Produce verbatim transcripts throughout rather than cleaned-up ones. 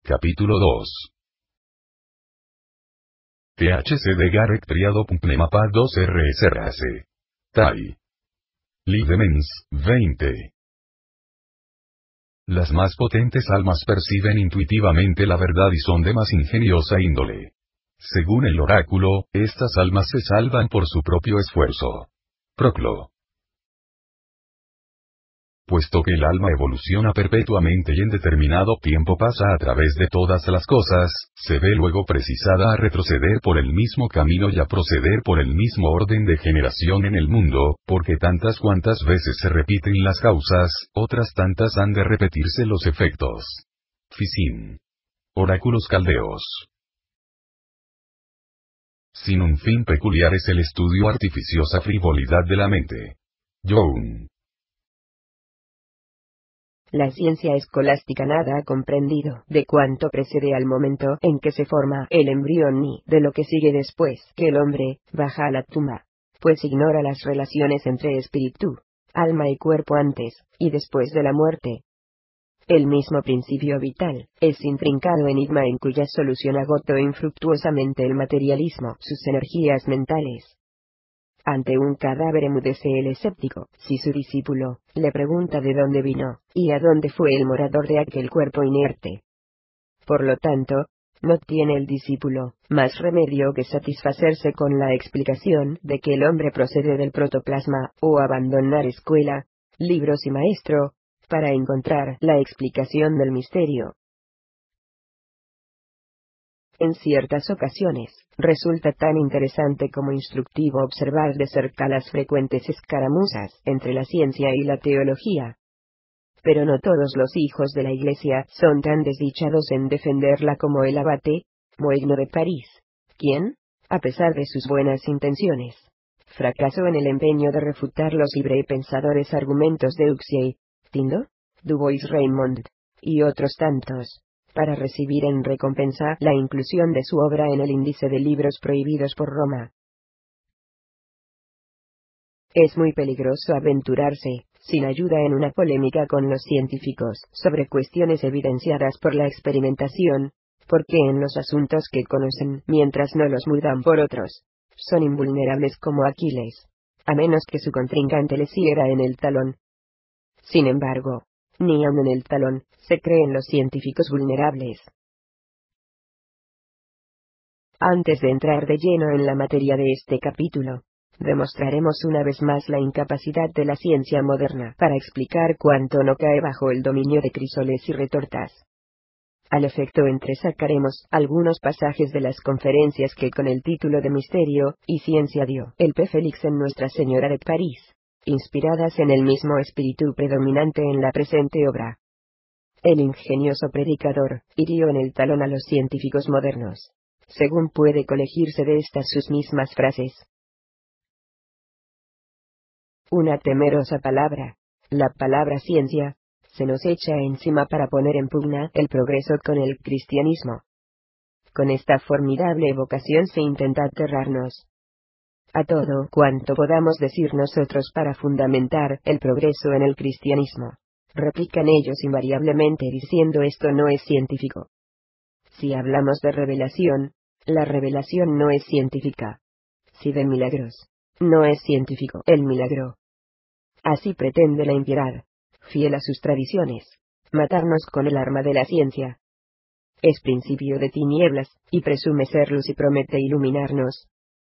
Capítulo dos. T H C de Garek Triado Pneumapa dos R S R A C. Tai. Lidemens, veinte. Las más potentes almas perciben intuitivamente la verdad y son de más ingeniosa índole. Según el oráculo, estas almas se salvan por su propio esfuerzo. Proclo. Puesto que el alma evoluciona perpetuamente y en determinado tiempo pasa a través de todas las cosas, se ve luego precisada a retroceder por el mismo camino y a proceder por el mismo orden de generación en el mundo, porque tantas cuantas veces se repiten las causas, otras tantas han de repetirse los efectos. Fisin. Oráculos caldeos. Sin un fin peculiar es el estudio artificiosa frivolidad de la mente. Youn. La ciencia escolástica nada ha comprendido de cuánto precede al momento en que se forma el embrión ni de lo que sigue después que el hombre baja a la tumba, pues ignora las relaciones entre espíritu, alma y cuerpo antes y después de la muerte. El mismo principio vital es intrincado enigma en cuya solución agotó infructuosamente el materialismo sus energías mentales. Ante un cadáver emudece el escéptico, si su discípulo le pregunta de dónde vino, y a dónde fue el morador de aquel cuerpo inerte. Por lo tanto, no tiene el discípulo más remedio que satisfacerse con la explicación de que el hombre procede del protoplasma, o abandonar escuela, libros y maestro, para encontrar la explicación del misterio. En ciertas ocasiones, resulta tan interesante como instructivo observar de cerca las frecuentes escaramuzas entre la ciencia y la teología. Pero no todos los hijos de la Iglesia son tan desdichados en defenderla como el abate Moigno de París, quien, a pesar de sus buenas intenciones, fracasó en el empeño de refutar los librepensadores argumentos de Huxley, Tyndall, Du Bois-Reymond, y otros tantos, para recibir en recompensa la inclusión de su obra en el índice de libros prohibidos por Roma. Es muy peligroso aventurarse, sin ayuda, en una polémica con los científicos sobre cuestiones evidenciadas por la experimentación, porque en los asuntos que conocen, mientras no los mudan por otros, son invulnerables como Aquiles, a menos que su contrincante les hiera en el talón. Sin embargo, ni aun en el talón se creen los científicos vulnerables. Antes de entrar de lleno en la materia de este capítulo, demostraremos una vez más la incapacidad de la ciencia moderna para explicar cuanto no cae bajo el dominio de crísoles y retortas. Al efecto entresacaremos algunos pasajes de las conferencias que con el título de Misterio y Ciencia dio el P. Félix en Nuestra Señora de París, inspiradas en el mismo espíritu predominante en la presente obra. El ingenioso predicador hirió en el talón a los científicos modernos, según puede colegirse de estas sus mismas frases. Una temerosa palabra, la palabra ciencia, se nos echa encima para poner en pugna el progreso con el cristianismo. Con esta formidable evocación se intenta aterrarnos a todo cuanto podamos decir nosotros para fundamentar el progreso en el cristianismo. Replican ellos invariablemente diciendo: esto no es científico. Si hablamos de revelación, la revelación no es científica. Si de milagros, no es científico el milagro. Así pretende la impiedad, fiel a sus tradiciones, matarnos con el arma de la ciencia. Es principio de tinieblas, y presume ser luz y promete iluminarnos.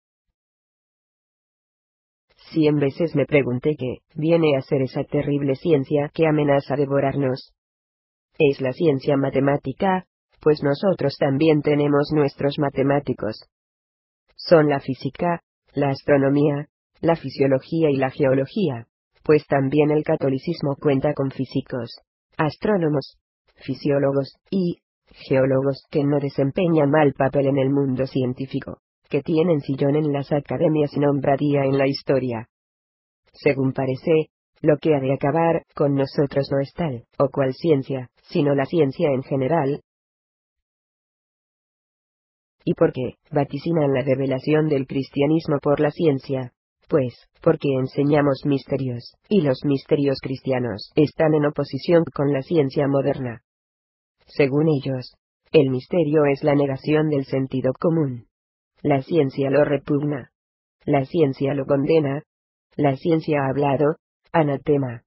Cien veces me pregunté qué viene a ser esa terrible ciencia que amenaza devorarnos. Es la ciencia matemática, pues nosotros también tenemos nuestros matemáticos. Son la física, la astronomía, la fisiología y la geología, pues también el catolicismo cuenta con físicos, astrónomos, fisiólogos y geólogos que no desempeñan mal papel en el mundo científico, que tienen sillón en las academias y nombradía en la historia. Según parece, lo que ha de acabar con nosotros no es tal o cual ciencia, sino la ciencia en general. ¿Y por qué vaticinan la revelación del cristianismo por la ciencia? Pues, porque enseñamos misterios, y los misterios cristianos están en oposición con la ciencia moderna. Según ellos, El misterio es la negación del sentido común. La ciencia lo repugna. La ciencia lo condena. La ciencia ha hablado, anatema.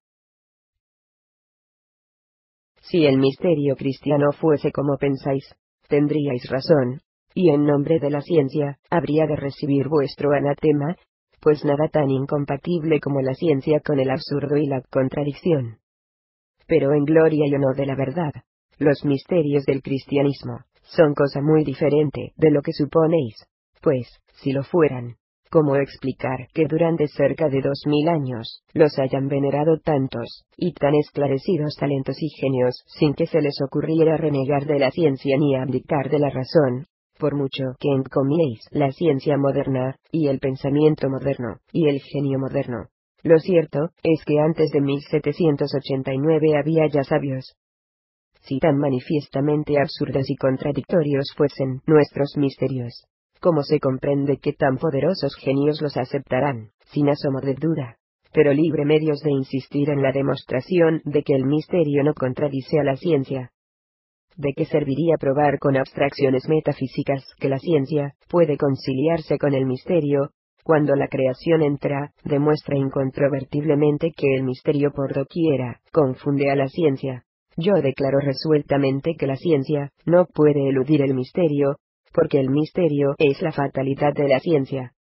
Si el misterio cristiano fuese como pensáis, tendríais razón, y en nombre de la ciencia, habría de recibir vuestro anatema, pues nada tan incompatible como la ciencia con el absurdo y la contradicción. Pero en gloria y honor de la verdad, los misterios del cristianismo, son cosa muy diferente de lo que suponéis, pues, si lo fueran, ¿cómo explicar que durante cerca de dos mil años, los hayan venerado tantos, y tan esclarecidos talentos y genios, sin que se les ocurriera renegar de la ciencia ni abdicar de la razón? Por mucho que encomiéis la ciencia moderna, y el pensamiento moderno, y el genio moderno. Lo cierto, es que antes de mil setecientos ochenta y nueve había ya sabios. Si tan manifiestamente absurdos y contradictorios fuesen nuestros misterios, ¿cómo se comprende que tan poderosos genios los aceptarán, sin asomo de duda, pero libre medios de insistir en la demostración de que el misterio no contradice a la ciencia? ¿De qué serviría probar con abstracciones metafísicas que la ciencia puede conciliarse con el misterio, cuando la creación entera demuestra incontrovertiblemente que el misterio por doquiera confunde a la ciencia? Yo declaro resueltamente que la ciencia no puede eludir el misterio, porque el misterio es la fatalidad de la ciencia.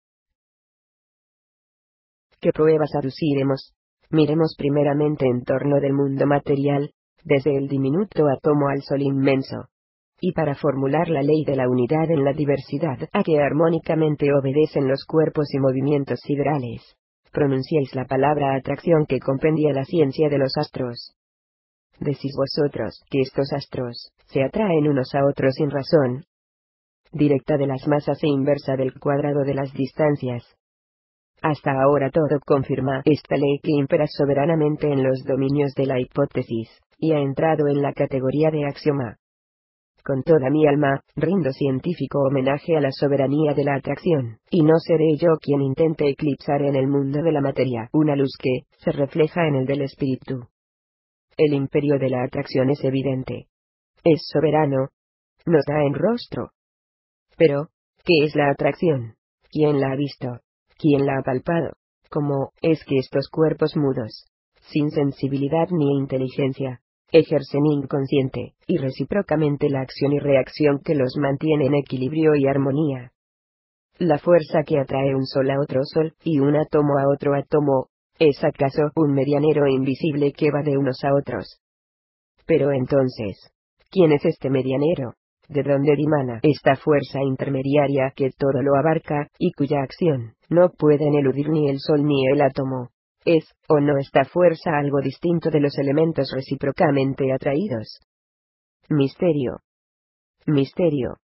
¿Qué pruebas aduciremos? Miremos primeramente en torno del mundo material, desde el diminuto átomo al sol inmenso. Y para formular la ley de la unidad en la diversidad a que armónicamente obedecen los cuerpos y movimientos siderales, pronunciáis la palabra atracción que compendia la ciencia de los astros. Decís vosotros que estos astros se atraen unos a otros sin razón directa de las masas e inversa del cuadrado de las distancias. Hasta ahora todo confirma esta ley que impera soberanamente en los dominios de la hipótesis, y ha entrado en la categoría de axioma. Con toda mi alma, rindo científico homenaje a la soberanía de la atracción, y no seré yo quien intente eclipsar en el mundo de la materia una luz que se refleja en el del espíritu. El imperio de la atracción es evidente. Es soberano. Nos da en rostro. Pero, ¿qué es la atracción? ¿Quién la ha visto? ¿Quién la ha palpado? ¿Cómo es que estos cuerpos mudos, sin sensibilidad ni inteligencia, ejercen inconsciente y recíprocamente la acción y reacción que los mantiene en equilibrio y armonía? La fuerza que atrae un sol a otro sol, y un átomo a otro átomo, ¿es acaso un medianero invisible que va de unos a otros? Pero entonces, ¿quién es este medianero? ¿De dónde dimana esta fuerza intermediaria que todo lo abarca, y cuya acción no pueden eludir ni el sol ni el átomo? ¿Es, o no esta fuerza algo distinto de los elementos recíprocamente atraídos? Misterio. Misterio.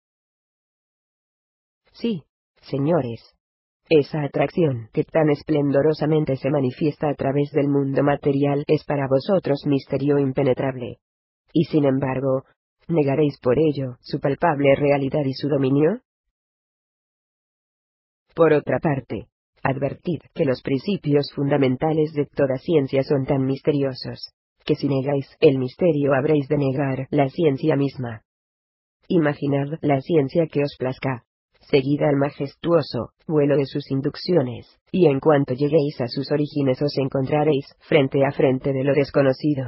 Sí, señores. Esa atracción que tan esplendorosamente se manifiesta a través del mundo material es para vosotros misterio impenetrable. Y sin embargo, ¿negaréis por ello su palpable realidad y su dominio? Por otra parte, advertid que los principios fundamentales de toda ciencia son tan misteriosos, que si negáis el misterio habréis de negar la ciencia misma. Imaginad la ciencia que os plazca. Seguid al majestuoso vuelo de sus inducciones, y en cuanto lleguéis a sus orígenes os encontraréis frente a frente de lo desconocido.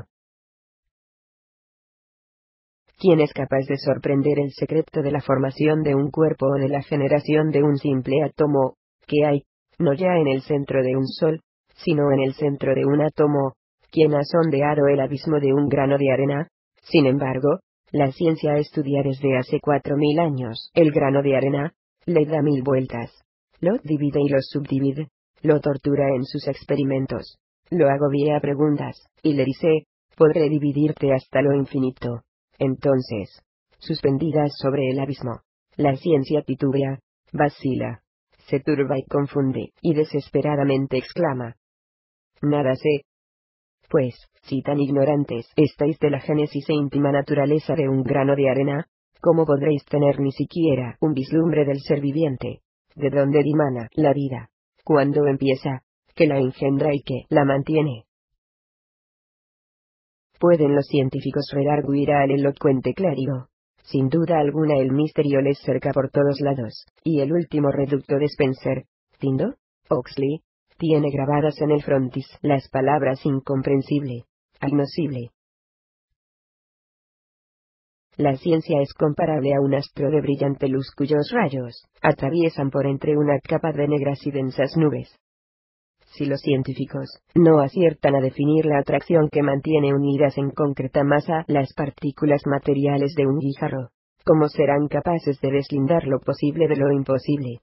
¿Quién es capaz de sorprender el secreto de la formación de un cuerpo o de la generación de un simple átomo, que hay, no ya en el centro de un sol, sino en el centro de un átomo? ¿Quién ha sondeado el abismo de un grano de arena? Sin embargo, la ciencia estudia desde hace cuatro mil años el grano de arena, le da mil vueltas, lo divide y lo subdivide, lo tortura en sus experimentos, lo agobia a preguntas, y le dice, podré dividirte hasta lo infinito. Entonces, suspendidas sobre el abismo, la ciencia titubea, vacila, se turba y confunde, y desesperadamente exclama: nada sé. Pues, si tan ignorantes estáis de la génesis e íntima naturaleza de un grano de arena, ¿cómo podréis tener ni siquiera un vislumbre del ser viviente? ¿De dónde dimana la vida? ¿Cuándo empieza? ¿Qué la engendra y qué la mantiene? ¿Pueden los científicos redarguir al elocuente clérigo, Sin duda alguna el misterio les cerca por todos lados, y el último reducto de Spencer, Tyndall, Oxley, tiene grabadas en el frontis las palabras incomprensible, agnoscible. La ciencia es comparable a un astro de brillante luz cuyos rayos atraviesan por entre una capa de negras y densas nubes. Si los científicos no aciertan a definir la atracción que mantiene unidas en concreta masa las partículas materiales de un guijarro, ¿cómo serán capaces de deslindar lo posible de lo imposible?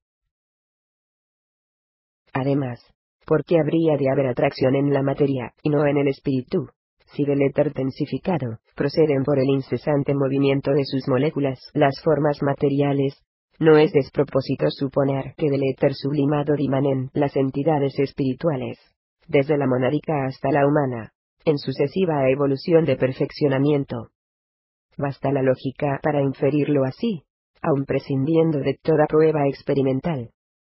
Además, ¿por qué habría de haber atracción en la materia, y no en el espíritu, si del éter densificado proceden por el incesante movimiento de sus moléculas las formas materiales? No es despropósito suponer que del éter sublimado dimanen las entidades espirituales, desde la monádica hasta la humana, en sucesiva evolución de perfeccionamiento. Basta la lógica para inferirlo así, aun prescindiendo de toda prueba experimental.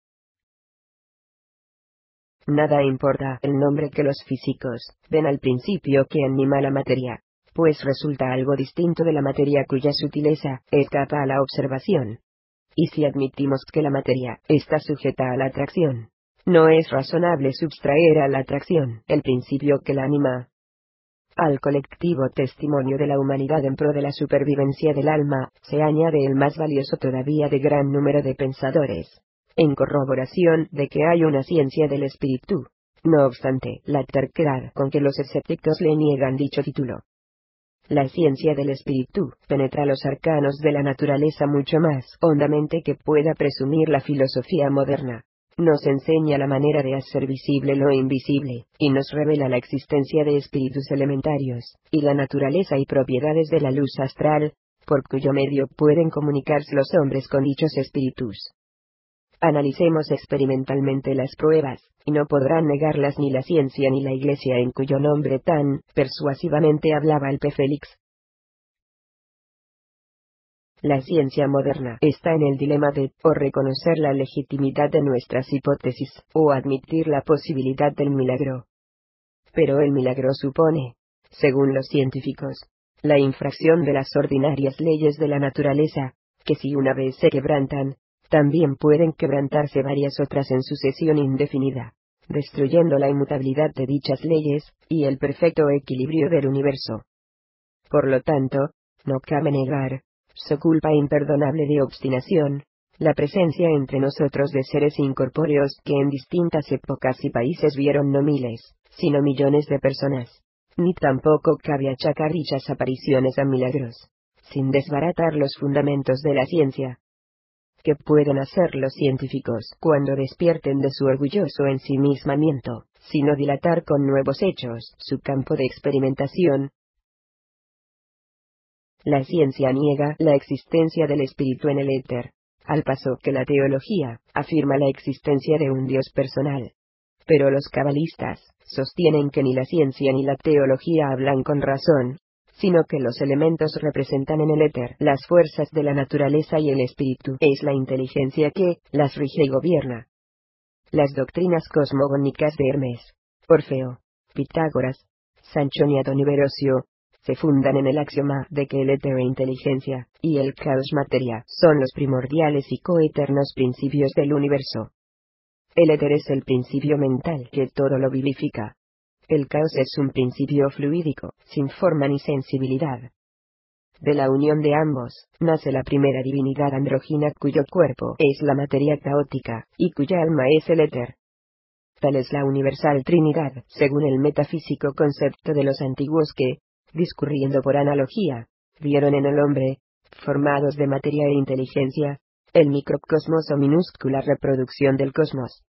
Nada importa el nombre que los físicos den al principio que anima la materia, pues resulta algo distinto de la materia cuya sutileza escapa a la observación. Y si admitimos que la materia está sujeta a la atracción, no es razonable subtraer a la atracción el principio que la anima. Al colectivo testimonio de la humanidad en pro de la supervivencia del alma, se añade el más valioso todavía de gran número de pensadores, en corroboración de que hay una ciencia del espíritu. No obstante, la terquedad con que los escépticos le niegan dicho título. La ciencia del espíritu penetra los arcanos de la naturaleza mucho más hondamente que pueda presumir la filosofía moderna. Nos enseña la manera de hacer visible lo invisible, y nos revela la existencia de espíritus elementarios, y la naturaleza y propiedades de la luz astral, por cuyo medio pueden comunicarse los hombres con dichos espíritus. Analicemos experimentalmente las pruebas, y no podrán negarlas ni la ciencia ni la Iglesia en cuyo nombre tan persuasivamente hablaba el P. Félix. La ciencia moderna está en el dilema de, o reconocer la legitimidad de nuestras hipótesis, o admitir la posibilidad del milagro. Pero el milagro supone, según los científicos, la infracción de las ordinarias leyes de la naturaleza, que si una vez se quebrantan, también pueden quebrantarse varias otras en sucesión indefinida, destruyendo la inmutabilidad de dichas leyes, y el perfecto equilibrio del universo. Por lo tanto, no cabe negar, su culpa imperdonable de obstinación, la presencia entre nosotros de seres incorpóreos que en distintas épocas y países vieron no miles, sino millones de personas. Ni tampoco cabe achacar dichas apariciones a milagros, sin desbaratar los fundamentos de la ciencia. ¿Qué pueden hacer los científicos cuando despierten de su orgulloso ensimismamiento, sino dilatar con nuevos hechos su campo de experimentación? La ciencia niega la existencia del espíritu en el éter, al paso que la teología afirma la existencia de un Dios personal. Pero los cabalistas sostienen que ni la ciencia ni la teología hablan con razón, sino que los elementos representan en el éter las fuerzas de la naturaleza y el espíritu es la inteligencia que las rige y gobierna. Las doctrinas cosmogónicas de Hermes, Orfeo, Pitágoras, Sanchoniato y Verosio, se fundan en el axioma de que el éter e inteligencia, y el caos materia, son los primordiales y coeternos principios del universo. El éter es el principio mental que todo lo vivifica. El caos es un principio fluídico, sin forma ni sensibilidad. De la unión de ambos, nace la primera divinidad andrógina cuyo cuerpo es la materia caótica, y cuya alma es el éter. Tal es la universal Trinidad, según el metafísico concepto de los antiguos que, discurriendo por analogía, vieron en el hombre, formados de materia e inteligencia, el microcosmos o minúscula reproducción del cosmos.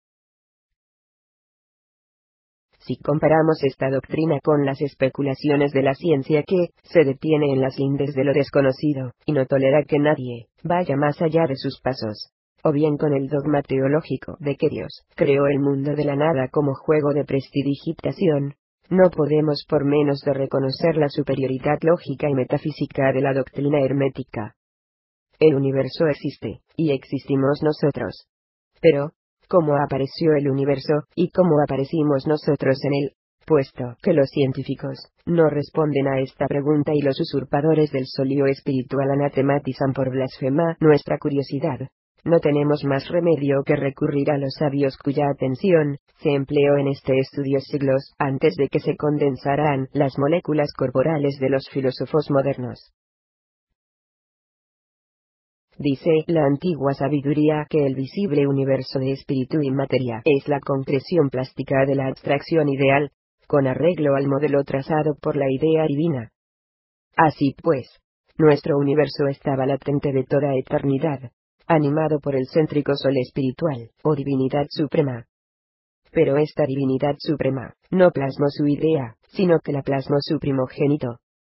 Si comparamos esta doctrina con las especulaciones de la ciencia que se detiene en las lindes de lo desconocido, y no tolera que nadie vaya más allá de sus pasos, o bien con el dogma teológico de que Dios creó el mundo de la nada como juego de prestidigitación, no podemos por menos de reconocer la superioridad lógica y metafísica de la doctrina hermética. El universo existe, y existimos nosotros. Pero, ¿cómo apareció el universo, y cómo aparecimos nosotros en él? puesto que los científicos no responden a esta pregunta y los usurpadores del solio espiritual anatematizan por blasfema nuestra curiosidad, no tenemos más remedio que recurrir a los sabios cuya atención se empleó en este estudio siglos antes de que se condensaran las moléculas corporales de los filósofos modernos. Dice la antigua sabiduría que el visible universo de espíritu y materia es la concreción plástica de la abstracción ideal, con arreglo al modelo trazado por la idea divina. Así pues, nuestro universo estaba latente de toda eternidad, animado por el céntrico sol espiritual, o divinidad suprema. Pero esta divinidad suprema no plasmó su idea, sino que la plasmó su primogénito.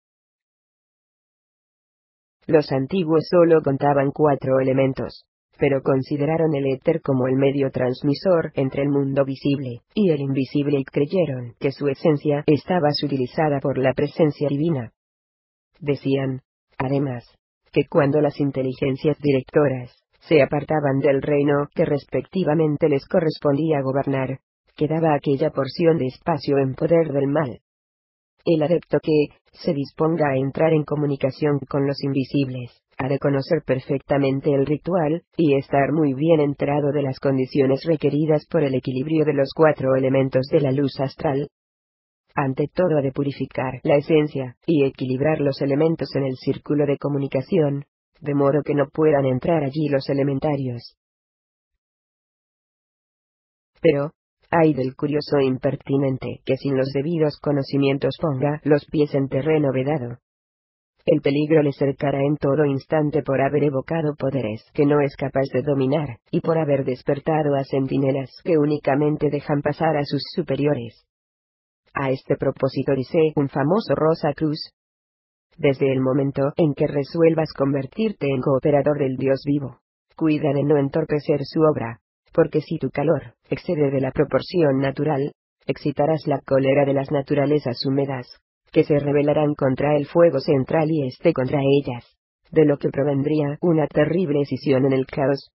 Los antiguos solo contaban cuatro elementos, pero consideraron el éter como el medio transmisor entre el mundo visible y el invisible y creyeron que su esencia estaba sutilizada por la presencia divina. Decían, además, que cuando las inteligencias directoras se apartaban del reino que respectivamente les correspondía gobernar, quedaba aquella porción de espacio en poder del mal. El adepto que se disponga a entrar en comunicación con los invisibles, ha de conocer perfectamente el ritual, y estar muy bien enterado de las condiciones requeridas por el equilibrio de los cuatro elementos de la luz astral. Ante todo ha de purificar la esencia, y equilibrar los elementos en el círculo de comunicación, de modo que no puedan entrar allí los elementarios. Pero, ay del curioso e impertinente que sin los debidos conocimientos ponga los pies en terreno vedado. El peligro le cercará en todo instante por haber evocado poderes que no es capaz de dominar, y por haber despertado a centinelas que únicamente dejan pasar a sus superiores. A este propósito dice un famoso Rosa Cruz: desde el momento en que resuelvas convertirte en cooperador del Dios vivo, cuida de no entorpecer su obra, porque si tu calor excede de la proporción natural, excitarás la cólera de las naturalezas húmedas, que se rebelarán contra el fuego central y éste contra ellas, de lo que provendría una terrible escisión en el caos.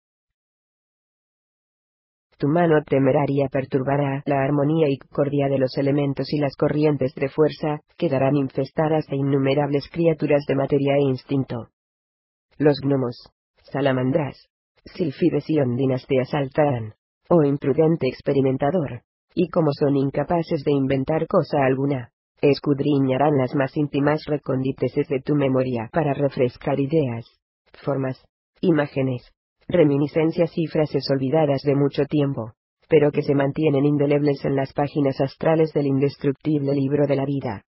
Tu mano temeraria perturbará la armonía y concordia de los elementos y las corrientes de fuerza quedarán infestadas de innumerables criaturas de materia e instinto. Los gnomos, salamandras, sílfides y ondinas te asaltarán, oh imprudente experimentador, y como son incapaces de inventar cosa alguna, escudriñarán las más íntimas recóndites de tu memoria para refrescar ideas, formas, imágenes, reminiscencias y frases olvidadas de mucho tiempo, pero que se mantienen indelebles en las páginas astrales del indestructible libro de la vida.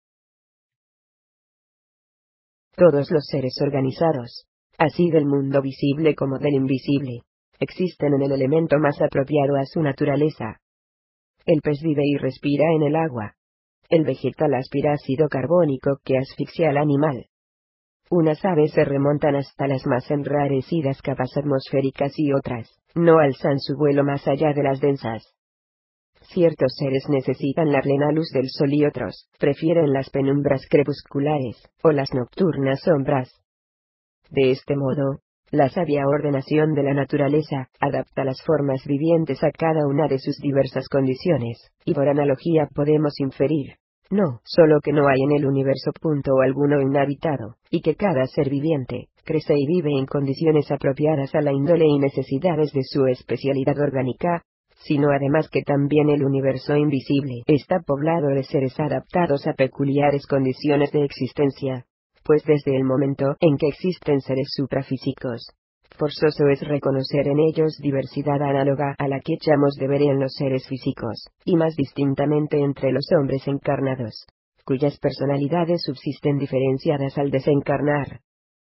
Todos los seres organizados, así del mundo visible como del invisible, existen en el elemento más apropiado a su naturaleza. El pez vive y respira en el agua. El vegetal aspira ácido carbónico que asfixia al animal. Unas aves se remontan hasta las más enrarecidas capas atmosféricas y otras no alzan su vuelo más allá de las densas. Ciertos seres necesitan la plena luz del sol y otros prefieren las penumbras crepusculares o las nocturnas sombras. De este modo, la sabia ordenación de la naturaleza adapta las formas vivientes a cada una de sus diversas condiciones, y por analogía podemos inferir, no solo que no hay en el universo punto alguno inhabitado, y que cada ser viviente crece y vive en condiciones apropiadas a la índole y necesidades de su especialidad orgánica, sino además que también el universo invisible está poblado de seres adaptados a peculiares condiciones de existencia, pues desde el momento en que existen seres suprafísicos, forzoso es reconocer en ellos diversidad análoga a la que echamos de ver en los seres físicos, y más distintamente entre los hombres encarnados, cuyas personalidades subsisten diferenciadas al desencarnar.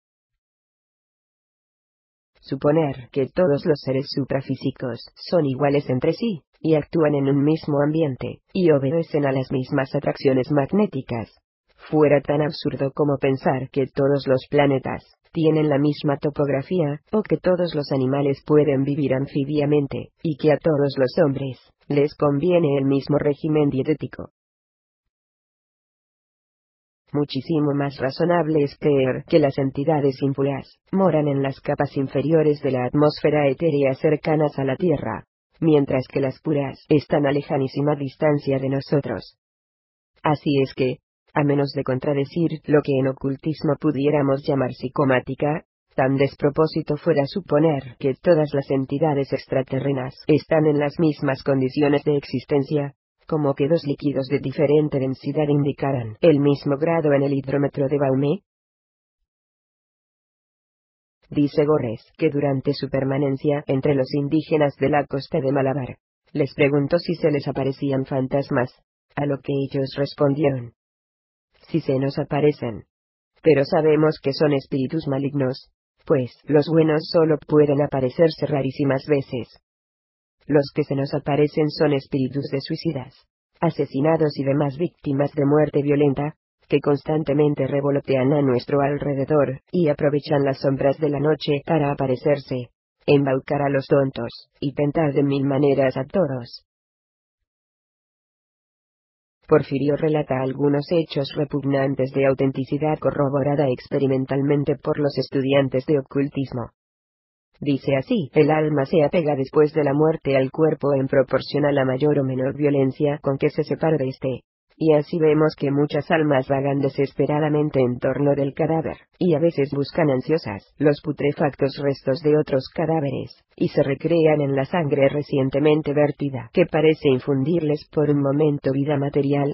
Suponer que todos los seres suprafísicos son iguales entre sí, y actúan en un mismo ambiente, y obedecen a las mismas atracciones magnéticas, fuera tan absurdo como pensar que todos los planetas tienen la misma topografía, o que todos los animales pueden vivir anfibiamente, y que a todos los hombres les conviene el mismo régimen dietético. Muchísimo más razonable es creer que las entidades impuras moran en las capas inferiores de la atmósfera etérea cercanas a la Tierra, mientras que las puras están a lejanísima distancia de nosotros. Así es que, a menos de contradecir lo que en ocultismo pudiéramos llamar psicomática, tan despropósito fuera suponer que todas las entidades extraterrenas están en las mismas condiciones de existencia, como que dos líquidos de diferente densidad indicaran el mismo grado en el hidrómetro de Baume. Dice Gorres que durante su permanencia entre los indígenas de la costa de Malabar, les preguntó si se les aparecían fantasmas, a lo que ellos respondieron: si se nos aparecen. Pero sabemos que son espíritus malignos, pues los buenos solo pueden aparecerse rarísimas veces. Los que se nos aparecen son espíritus de suicidas, asesinados y demás víctimas de muerte violenta, que constantemente revolotean a nuestro alrededor, y aprovechan las sombras de la noche para aparecerse, embaucar a los tontos, y tentar de mil maneras a todos. Porfirio relata algunos hechos repugnantes de autenticidad corroborada experimentalmente por los estudiantes de ocultismo. Dice así: el alma se apega después de la muerte al cuerpo en proporción a la mayor o menor violencia con que se separa de éste. Y así vemos que muchas almas vagan desesperadamente en torno del cadáver, y a veces buscan ansiosas los putrefactos restos de otros cadáveres, y se recrean en la sangre recientemente vertida, que parece infundirles por un momento vida material.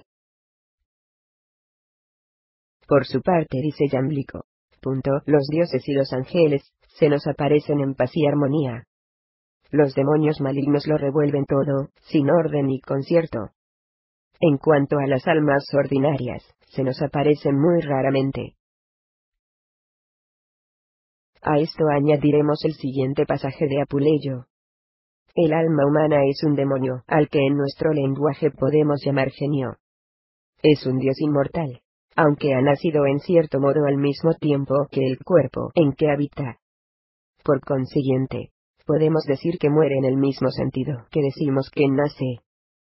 Por su parte, dice Jamblico, punto, los dioses y los ángeles se nos aparecen en paz y armonía. Los demonios malignos lo revuelven todo, sin orden ni concierto. En cuanto a las almas ordinarias, se nos aparecen muy raramente. A esto añadiremos el siguiente pasaje de Apuleyo. El alma humana es un demonio, al que en nuestro lenguaje podemos llamar genio. Es un dios inmortal, aunque ha nacido en cierto modo al mismo tiempo que el cuerpo en que habita. Por consiguiente, podemos decir que muere en el mismo sentido que decimos que nace.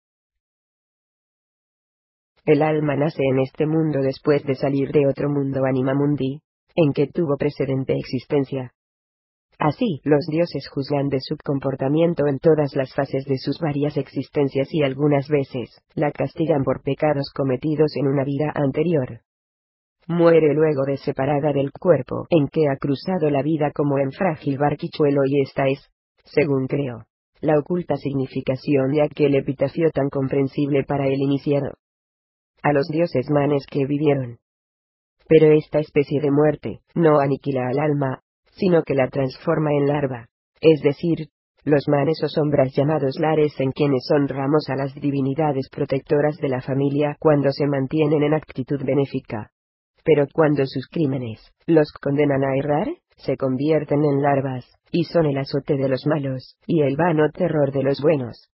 El alma nace en este mundo después de salir de otro mundo anima mundi, en que tuvo precedente existencia. Así, los dioses juzgan de su comportamiento en todas las fases de sus varias existencias y algunas veces la castigan por pecados cometidos en una vida anterior. Muere luego de separada del cuerpo en que ha cruzado la vida como en frágil barquichuelo, y esta es, según creo, la oculta significación de aquel epitafio tan comprensible para el iniciado. A los dioses manes que vivieron. Pero esta especie de muerte no aniquila al alma, sino que la transforma en larva, es decir, los manes o sombras llamados lares, en quienes honramos a las divinidades protectoras de la familia cuando se mantienen en actitud benéfica. Pero cuando sus crímenes los condenan a errar, se convierten en larvas, y son el azote de los malos, y el vano terror de los buenos.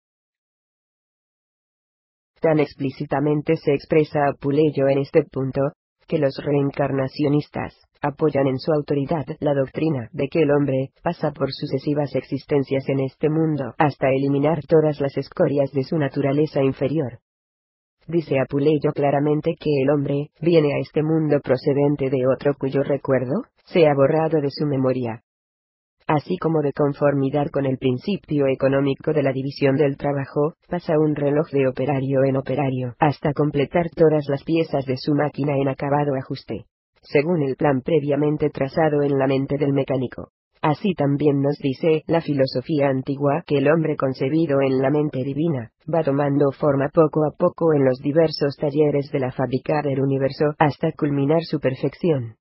Tan explícitamente se expresa Apuleyo en este punto, que los reencarnacionistas apoyan en su autoridad la doctrina de que el hombre pasa por sucesivas existencias en este mundo hasta eliminar todas las escorias de su naturaleza inferior. Dice Apuleyo claramente que el hombre viene a este mundo procedente de otro cuyo recuerdo se ha borrado de su memoria. Así como de conformidad con el principio económico de la división del trabajo, pasa un reloj de operario en operario hasta completar todas las piezas de su máquina en acabado ajuste, según el plan previamente trazado en la mente del mecánico. Así también nos dice la filosofía antigua que el hombre concebido en la mente divina va tomando forma poco a poco en los diversos talleres de la fábrica del universo hasta culminar su perfección.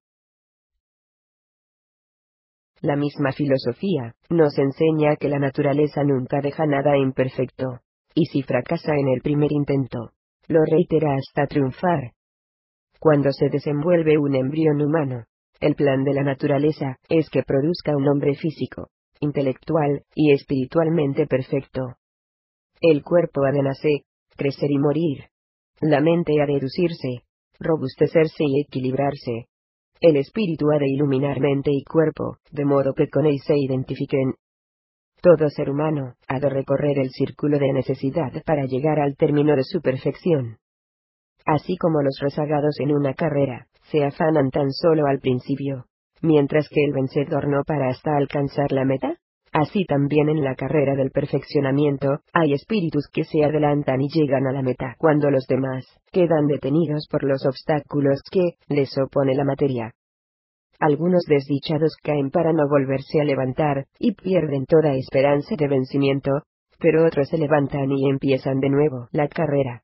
La misma filosofía nos enseña que la naturaleza nunca deja nada imperfecto, y si fracasa en el primer intento, lo reitera hasta triunfar. Cuando se desenvuelve un embrión humano, el plan de la naturaleza es que produzca un hombre físico, intelectual y espiritualmente perfecto. El cuerpo ha de nacer, crecer y morir. La mente ha de reducirse, robustecerse y equilibrarse. El espíritu ha de iluminar mente y cuerpo, de modo que con él se identifiquen. Todo ser humano ha de recorrer el círculo de necesidad para llegar al término de su perfección. Así como los rezagados en una carrera se afanan tan solo al principio, mientras que el vencedor no para hasta alcanzar la meta, Así también en la carrera del perfeccionamiento, hay espíritus que se adelantan y llegan a la meta cuando los demás quedan detenidos por los obstáculos que les opone la materia. Algunos desdichados caen para no volverse a levantar, y pierden toda esperanza de vencimiento, pero otros se levantan y empiezan de nuevo la carrera.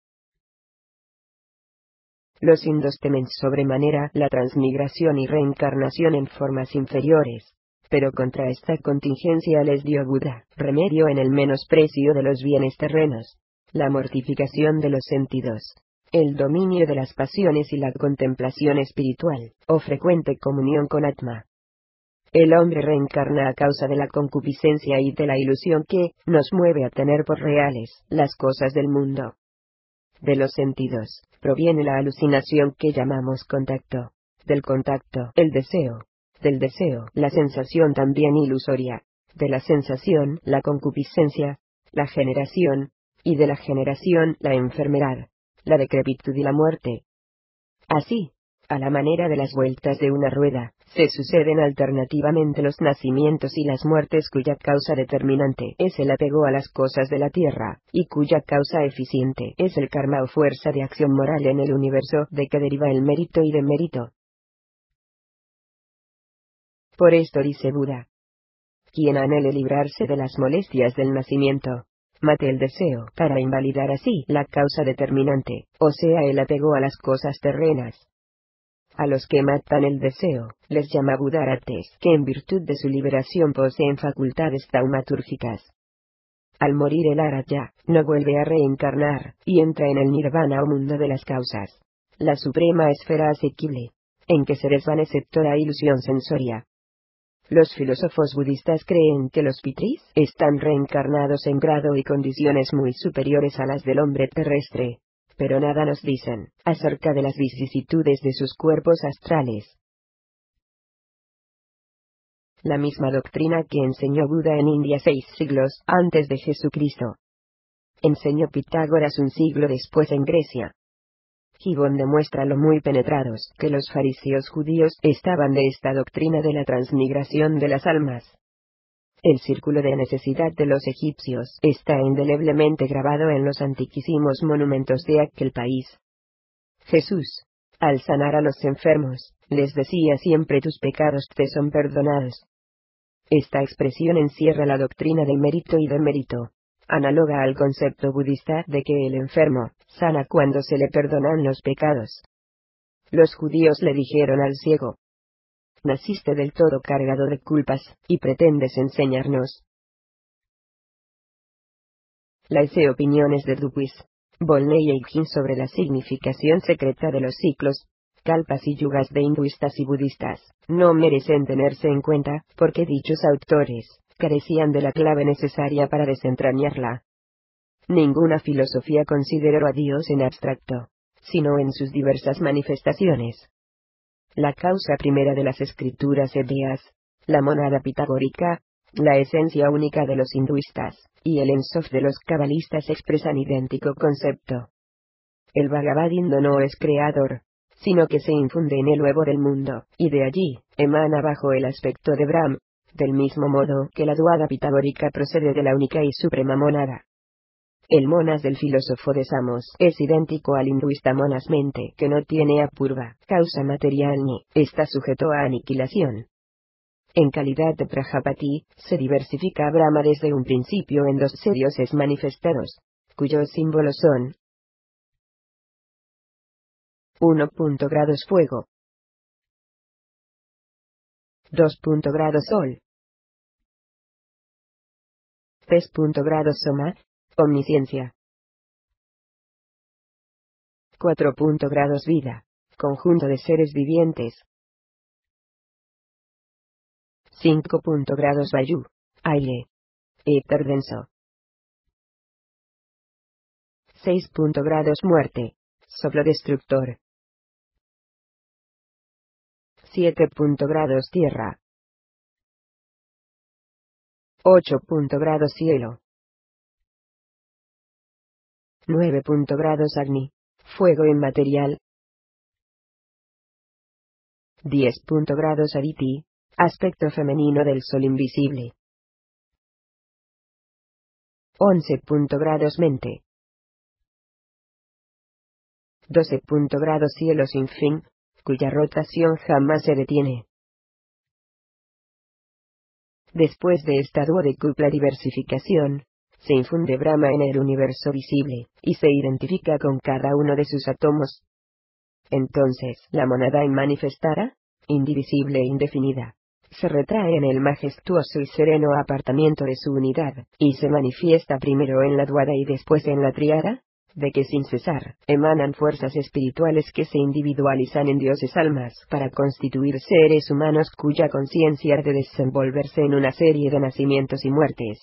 Los indos temen sobremanera la transmigración y reencarnación en formas inferiores. Pero contra esta contingencia les dio Buda remedio en el menosprecio de los bienes terrenos, la mortificación de los sentidos, el dominio de las pasiones y la contemplación espiritual, o frecuente comunión con Atma. El hombre reencarna a causa de la concupiscencia y de la ilusión que nos mueve a tener por reales las cosas del mundo. De los sentidos proviene la alucinación que llamamos contacto, del contacto el deseo, del deseo la sensación también ilusoria, de la sensación la concupiscencia, la generación, y de la generación la enfermedad, la decrepitud y la muerte. Así, a la manera de las vueltas de una rueda, se suceden alternativamente los nacimientos y las muertes cuya causa determinante es el apego a las cosas de la tierra, y cuya causa eficiente es el karma o fuerza de acción moral en el universo de que deriva el mérito y demérito. Por esto dice Buda: quien anhele librarse de las molestias del nacimiento, mate el deseo para invalidar así la causa determinante, o sea el apego a las cosas terrenas. A los que matan el deseo, les llama Budarates, que en virtud de su liberación poseen facultades taumatúrgicas. Al morir el Arahya, no vuelve a reencarnar, y entra en el nirvana o mundo de las causas, la suprema esfera asequible, en que se desvanece toda ilusión sensoria. Los filósofos budistas creen que los pitris están reencarnados en grado y condiciones muy superiores a las del hombre terrestre, pero nada nos dicen acerca de las vicisitudes de sus cuerpos astrales. La misma doctrina que enseñó Buda en India seis siglos antes de Jesucristo, enseñó Pitágoras un siglo después en Grecia. Gibbon demuestra lo muy penetrados que los fariseos judíos estaban de esta doctrina de la transmigración de las almas. El círculo de necesidad de los egipcios está indeleblemente grabado en los antiquísimos monumentos de aquel país. Jesús, al sanar a los enfermos, les decía siempre: tus pecados te son perdonados. Esta expresión encierra la doctrina del mérito y demérito, análoga al concepto budista de que el enfermo sana cuando se le perdonan los pecados. Los judíos le dijeron al ciego: naciste del todo cargado de culpas, y pretendes enseñarnos. Las opiniones de Dupuis, Volney y Eichhorn sobre la significación secreta de los ciclos, kalpas y yugas de hinduistas y budistas, no merecen tenerse en cuenta, porque dichos autores carecían de la clave necesaria para desentrañarla. Ninguna filosofía consideró a Dios en abstracto, sino en sus diversas manifestaciones. La causa primera de las escrituras hebreas, la monada pitagórica, la esencia única de los hinduistas, y el Ensof de los cabalistas expresan idéntico concepto. El Bhagavad Gita no es creador, sino que se infunde en el huevo del mundo, y de allí emana bajo el aspecto de Brahm, del mismo modo que la duada pitagórica procede de la única y suprema monada. El monas del filósofo de Samos es idéntico al hinduista monas mente, que no tiene apurva, causa material ni está sujeto a aniquilación. En calidad de Prajapati, se diversifica a Brahma desde un principio en dos dioses manifestados, cuyos símbolos son uno grados fuego, dos grados sol, tres grados soma, omnisciencia, cuatro grados vida, conjunto de seres vivientes, cinco grados vayu, aire, éter denso, seis grados muerte, soplo destructor, siete grados tierra, ocho grados cielo, nueve grados agni, fuego inmaterial, diez grados aditi, aspecto femenino del sol invisible, once grados mente. doce grados cielo sin fin, cuya rotación jamás se detiene. Después de esta duodecupla diversificación, se infunde Brahma en el universo visible, y se identifica con cada uno de sus átomos. Entonces, la monada manifestada, indivisible e indefinida, se retrae en el majestuoso y sereno apartamiento de su unidad, y se manifiesta primero en la duada y después en la triada, de que sin cesar, emanan fuerzas espirituales que se individualizan en dioses almas para constituir seres humanos cuya conciencia ha de desenvolverse en una serie de nacimientos y muertes.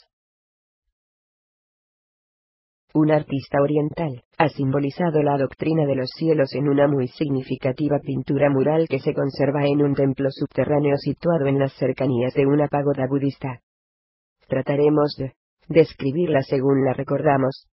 Un artista oriental ha simbolizado la doctrina de los cielos en una muy significativa pintura mural que se conserva en un templo subterráneo situado en las cercanías de una pagoda budista. Trataremos de describirla según la recordamos.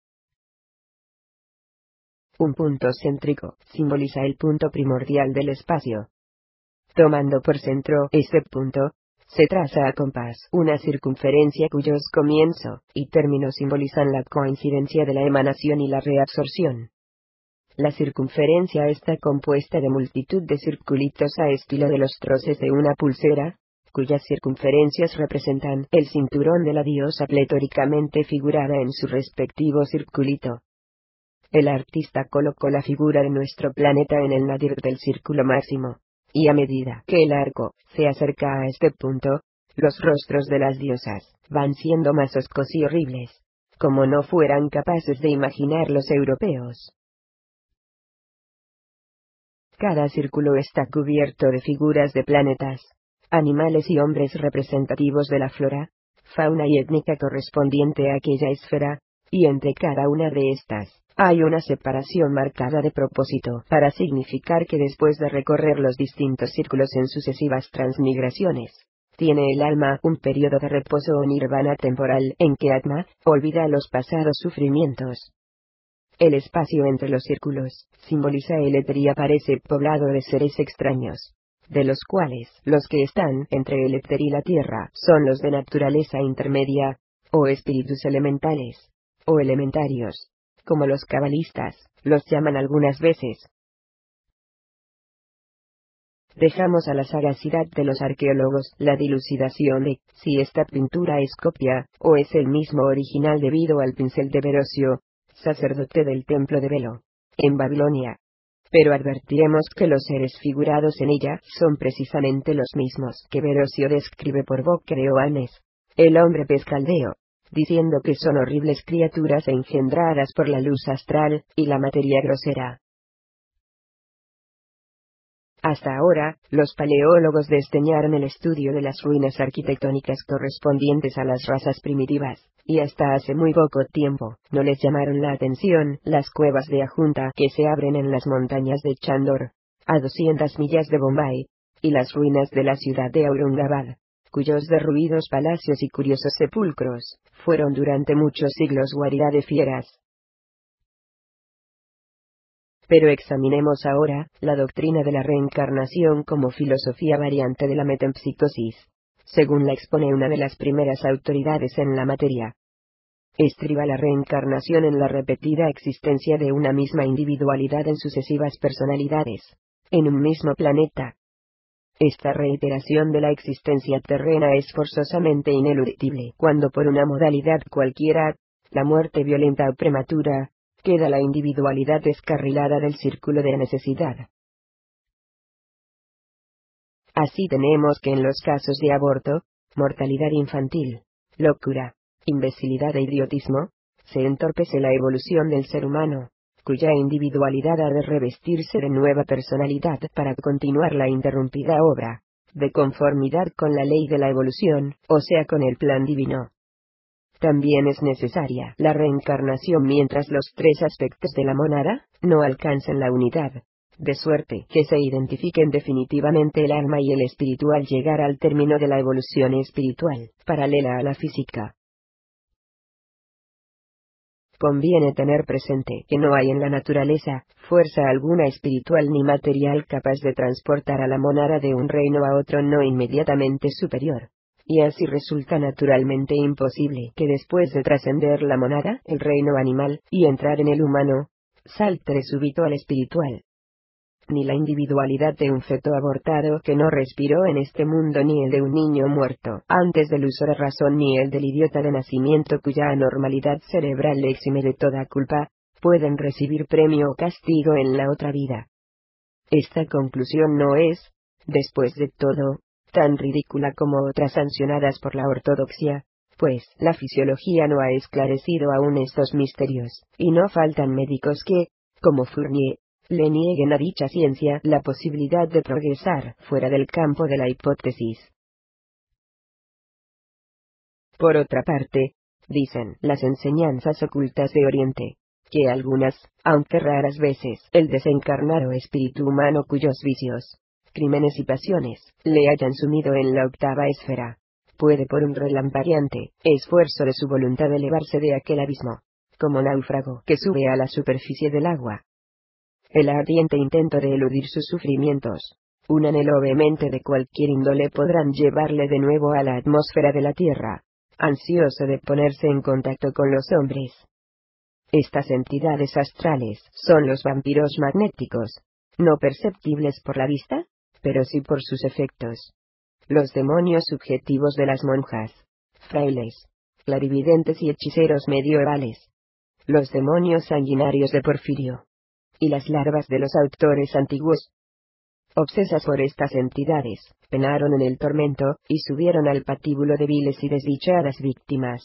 Un punto céntrico simboliza el punto primordial del espacio. Tomando por centro este punto, se traza a compás una circunferencia cuyos comienzo y término simbolizan la coincidencia de la emanación y la reabsorción. La circunferencia está compuesta de multitud de circulitos a estilo de los troces de una pulsera, cuyas circunferencias representan el cinturón de la diosa pletóricamente figurada en su respectivo circulito. El artista colocó la figura de nuestro planeta en el nadir del círculo máximo, y a medida que el arco se acerca a este punto, los rostros de las diosas van siendo más hoscos y horribles, como no fueran capaces de imaginar los europeos. Cada círculo está cubierto de figuras de planetas, animales y hombres representativos de la flora, fauna y étnica correspondiente a aquella esfera, y entre cada una de estas hay una separación marcada de propósito para significar que después de recorrer los distintos círculos en sucesivas transmigraciones, tiene el alma un periodo de reposo o nirvana temporal en que Atma olvida los pasados sufrimientos. El espacio entre los círculos simboliza el éter y aparece poblado de seres extraños, de los cuales los que están entre el éter y la tierra son los de naturaleza intermedia, o espíritus elementales, o elementarios, como los cabalistas los llaman algunas veces. Dejamos a la sagacidad de los arqueólogos la dilucidación de si esta pintura es copia o es el mismo original debido al pincel de Verosio, sacerdote del templo de Belo, en Babilonia. Pero advertiremos que los seres figurados en ella son precisamente los mismos que Verosio describe por boca de Oanes, el hombre pez caldeo, diciendo que son horribles criaturas engendradas por la luz astral y la materia grosera. Hasta ahora, los paleólogos desdeñaron el estudio de las ruinas arquitectónicas correspondientes a las razas primitivas, y hasta hace muy poco tiempo, no les llamaron la atención las cuevas de Ajunta que se abren en las montañas de Chandor, a doscientas millas de Bombay, y las ruinas de la ciudad de Aurungabad, cuyos derruidos palacios y curiosos sepulcros fueron durante muchos siglos guarida de fieras. Pero examinemos ahora la doctrina de la reencarnación como filosofía variante de la metempsicosis, según la expone una de las primeras autoridades en la materia. Estriba la reencarnación en la repetida existencia de una misma individualidad en sucesivas personalidades, en un mismo planeta. Esta reiteración de la existencia terrena es forzosamente ineludible cuando por una modalidad cualquiera, la muerte violenta o prematura, queda la individualidad descarrilada del círculo de la necesidad. Así tenemos que en los casos de aborto, mortalidad infantil, locura, imbecilidad e idiotismo, se entorpece la evolución del ser humano, cuya individualidad ha de revestirse de nueva personalidad para continuar la interrumpida obra, de conformidad con la ley de la evolución, o sea con el plan divino. También es necesaria la reencarnación mientras los tres aspectos de la mónada no alcancen la unidad, de suerte que se identifiquen definitivamente el alma y el espíritu al llegar al término de la evolución espiritual, paralela a la física. Conviene tener presente que no hay en la naturaleza fuerza alguna espiritual ni material capaz de transportar a la mónada de un reino a otro no inmediatamente superior, y así resulta naturalmente imposible que después de trascender la monada, el reino animal, y entrar en el humano, salte de súbito al espiritual. Ni la individualidad de un feto abortado que no respiró en este mundo, ni el de un niño muerto antes del uso de razón, ni el del idiota de nacimiento cuya anormalidad cerebral le exime de toda culpa, pueden recibir premio o castigo en la otra vida. Esta conclusión no es, después de todo, tan ridícula como otras sancionadas por la ortodoxia, pues la fisiología no ha esclarecido aún estos misterios, y no faltan médicos que, como Fournier, le nieguen a dicha ciencia la posibilidad de progresar fuera del campo de la hipótesis. Por otra parte, dicen las enseñanzas ocultas de Oriente, que algunas, aunque raras veces, el desencarnado espíritu humano cuyos vicios, crímenes y pasiones, le hayan sumido en la octava esfera, puede por un relampagueante esfuerzo de su voluntad elevarse de aquel abismo, como náufrago que sube a la superficie del agua. El ardiente intento de eludir sus sufrimientos, un anhelo vehemente de cualquier índole, podrán llevarle de nuevo a la atmósfera de la Tierra, ansioso de ponerse en contacto con los hombres. Estas entidades astrales son los vampiros magnéticos, no perceptibles por la vista, pero sí por sus efectos. Los demonios subjetivos de las monjas, frailes, clarividentes y hechiceros medievales. Los demonios sanguinarios de Porfirio. Y las larvas de los autores antiguos. Obsesas por estas entidades, penaron en el tormento, y subieron al patíbulo de viles y desdichadas víctimas.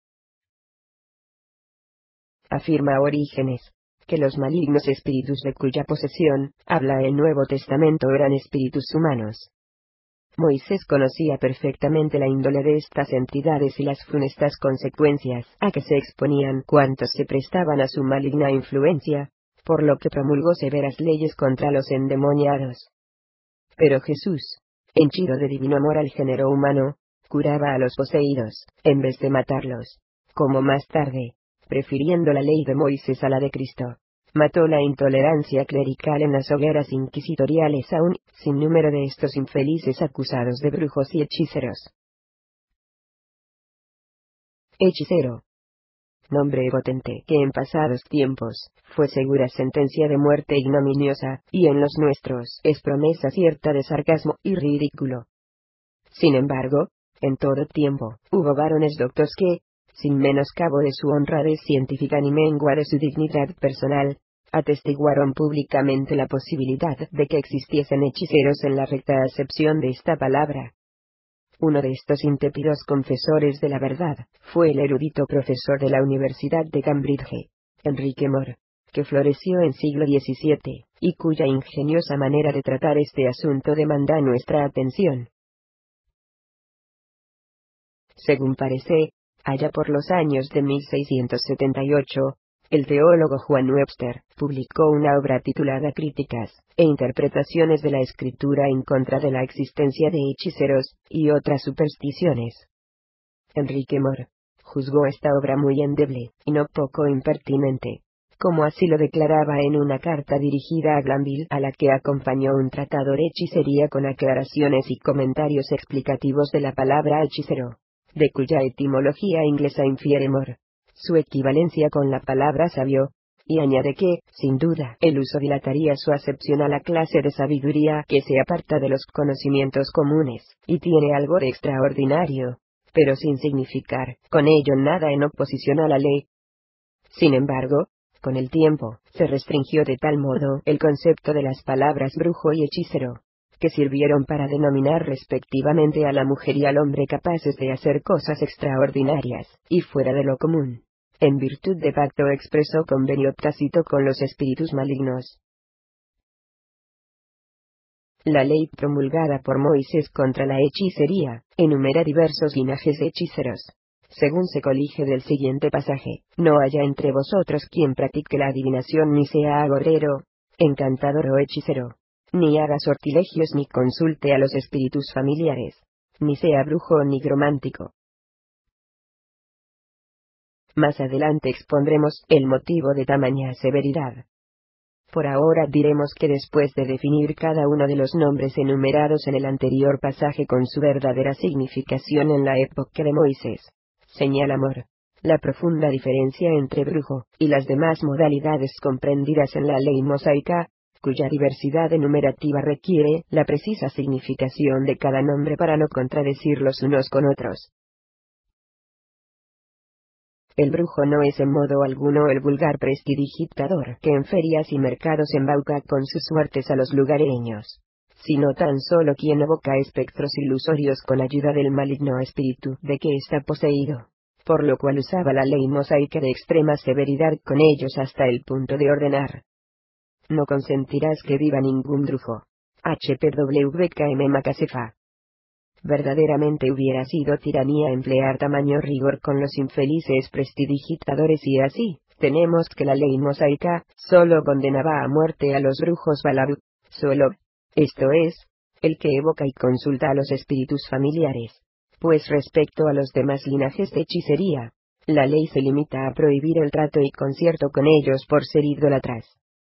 Afirma Orígenes, que los malignos espíritus de cuya posesión habla el Nuevo Testamento eran espíritus humanos. Moisés conocía perfectamente la índole de estas entidades y las funestas consecuencias a que se exponían cuantos se prestaban a su maligna influencia, por lo que promulgó severas leyes contra los endemoniados. Pero Jesús, henchido de divino amor al género humano, curaba a los poseídos, en vez de matarlos, como más tarde, prefiriendo la ley de Moisés a la de Cristo, mató la intolerancia clerical en las hogueras inquisitoriales a un sinnúmero de estos infelices acusados de brujos y hechiceros. Hechicero. Nombre potente que en pasados tiempos fue segura sentencia de muerte ignominiosa, y en los nuestros es promesa cierta de sarcasmo y ridículo. Sin embargo, en todo tiempo, hubo varones doctos que, sin menoscabo de su honradez científica ni mengua de su dignidad personal, atestiguaron públicamente la posibilidad de que existiesen hechiceros en la recta acepción de esta palabra. Uno de estos intrépidos confesores de la verdad fue el erudito profesor de la Universidad de Cambridge, Enrique More, que floreció en siglo diecisiete, y cuya ingeniosa manera de tratar este asunto demanda nuestra atención. Según parece, allá por los años de mil seiscientos setenta y ocho, el teólogo Juan Webster publicó una obra titulada Críticas e interpretaciones de la Escritura en contra de la existencia de hechiceros y otras supersticiones. Enrique More juzgó esta obra muy endeble, y no poco impertinente, como así lo declaraba en una carta dirigida a Glanville, a la que acompañó un tratado de hechicería con aclaraciones y comentarios explicativos de la palabra hechicero, de cuya etimología inglesa infiere More su equivalencia con la palabra sabio, y añade que, sin duda, el uso dilataría su acepción a la clase de sabiduría que se aparta de los conocimientos comunes, y tiene algo de extraordinario, pero sin significar, con ello, nada en oposición a la ley. Sin embargo, con el tiempo, se restringió de tal modo el concepto de las palabras brujo y hechicero, que sirvieron para denominar respectivamente a la mujer y al hombre capaces de hacer cosas extraordinarias, y fuera de lo común, en virtud de pacto expreso convenio tácito con los espíritus malignos. La ley promulgada por Moisés contra la hechicería enumera diversos linajes de hechiceros. Según se colige del siguiente pasaje, no haya entre vosotros quien practique la adivinación ni sea agorero, encantador o hechicero, ni haga sortilegios ni consulte a los espíritus familiares, ni sea brujo o nigromántico. Más adelante expondremos el motivo de tamaña severidad. Por ahora diremos que después de definir cada uno de los nombres enumerados en el anterior pasaje con su verdadera significación en la época de Moisés, señala Amor, la profunda diferencia entre brujo y las demás modalidades comprendidas en la ley mosaica, cuya diversidad enumerativa requiere la precisa significación de cada nombre para no contradecirlos unos con otros. El brujo no es en modo alguno el vulgar prestidigitador que en ferias y mercados embauca con sus suertes a los lugareños, sino tan solo quien evoca espectros ilusorios con ayuda del maligno espíritu de que está poseído, por lo cual usaba la ley mosaica de extrema severidad con ellos hasta el punto de ordenar: no consentirás que viva ningún brujo. H P W K M Macasefa. Verdaderamente hubiera sido tiranía emplear tamaño rigor con los infelices prestidigitadores, y así, tenemos que la ley mosaica solo condenaba a muerte a los brujos balab, solo, esto es, el que evoca y consulta a los espíritus familiares, pues respecto a los demás linajes de hechicería, la ley se limita a prohibir el trato y concierto con ellos por ser idólatras.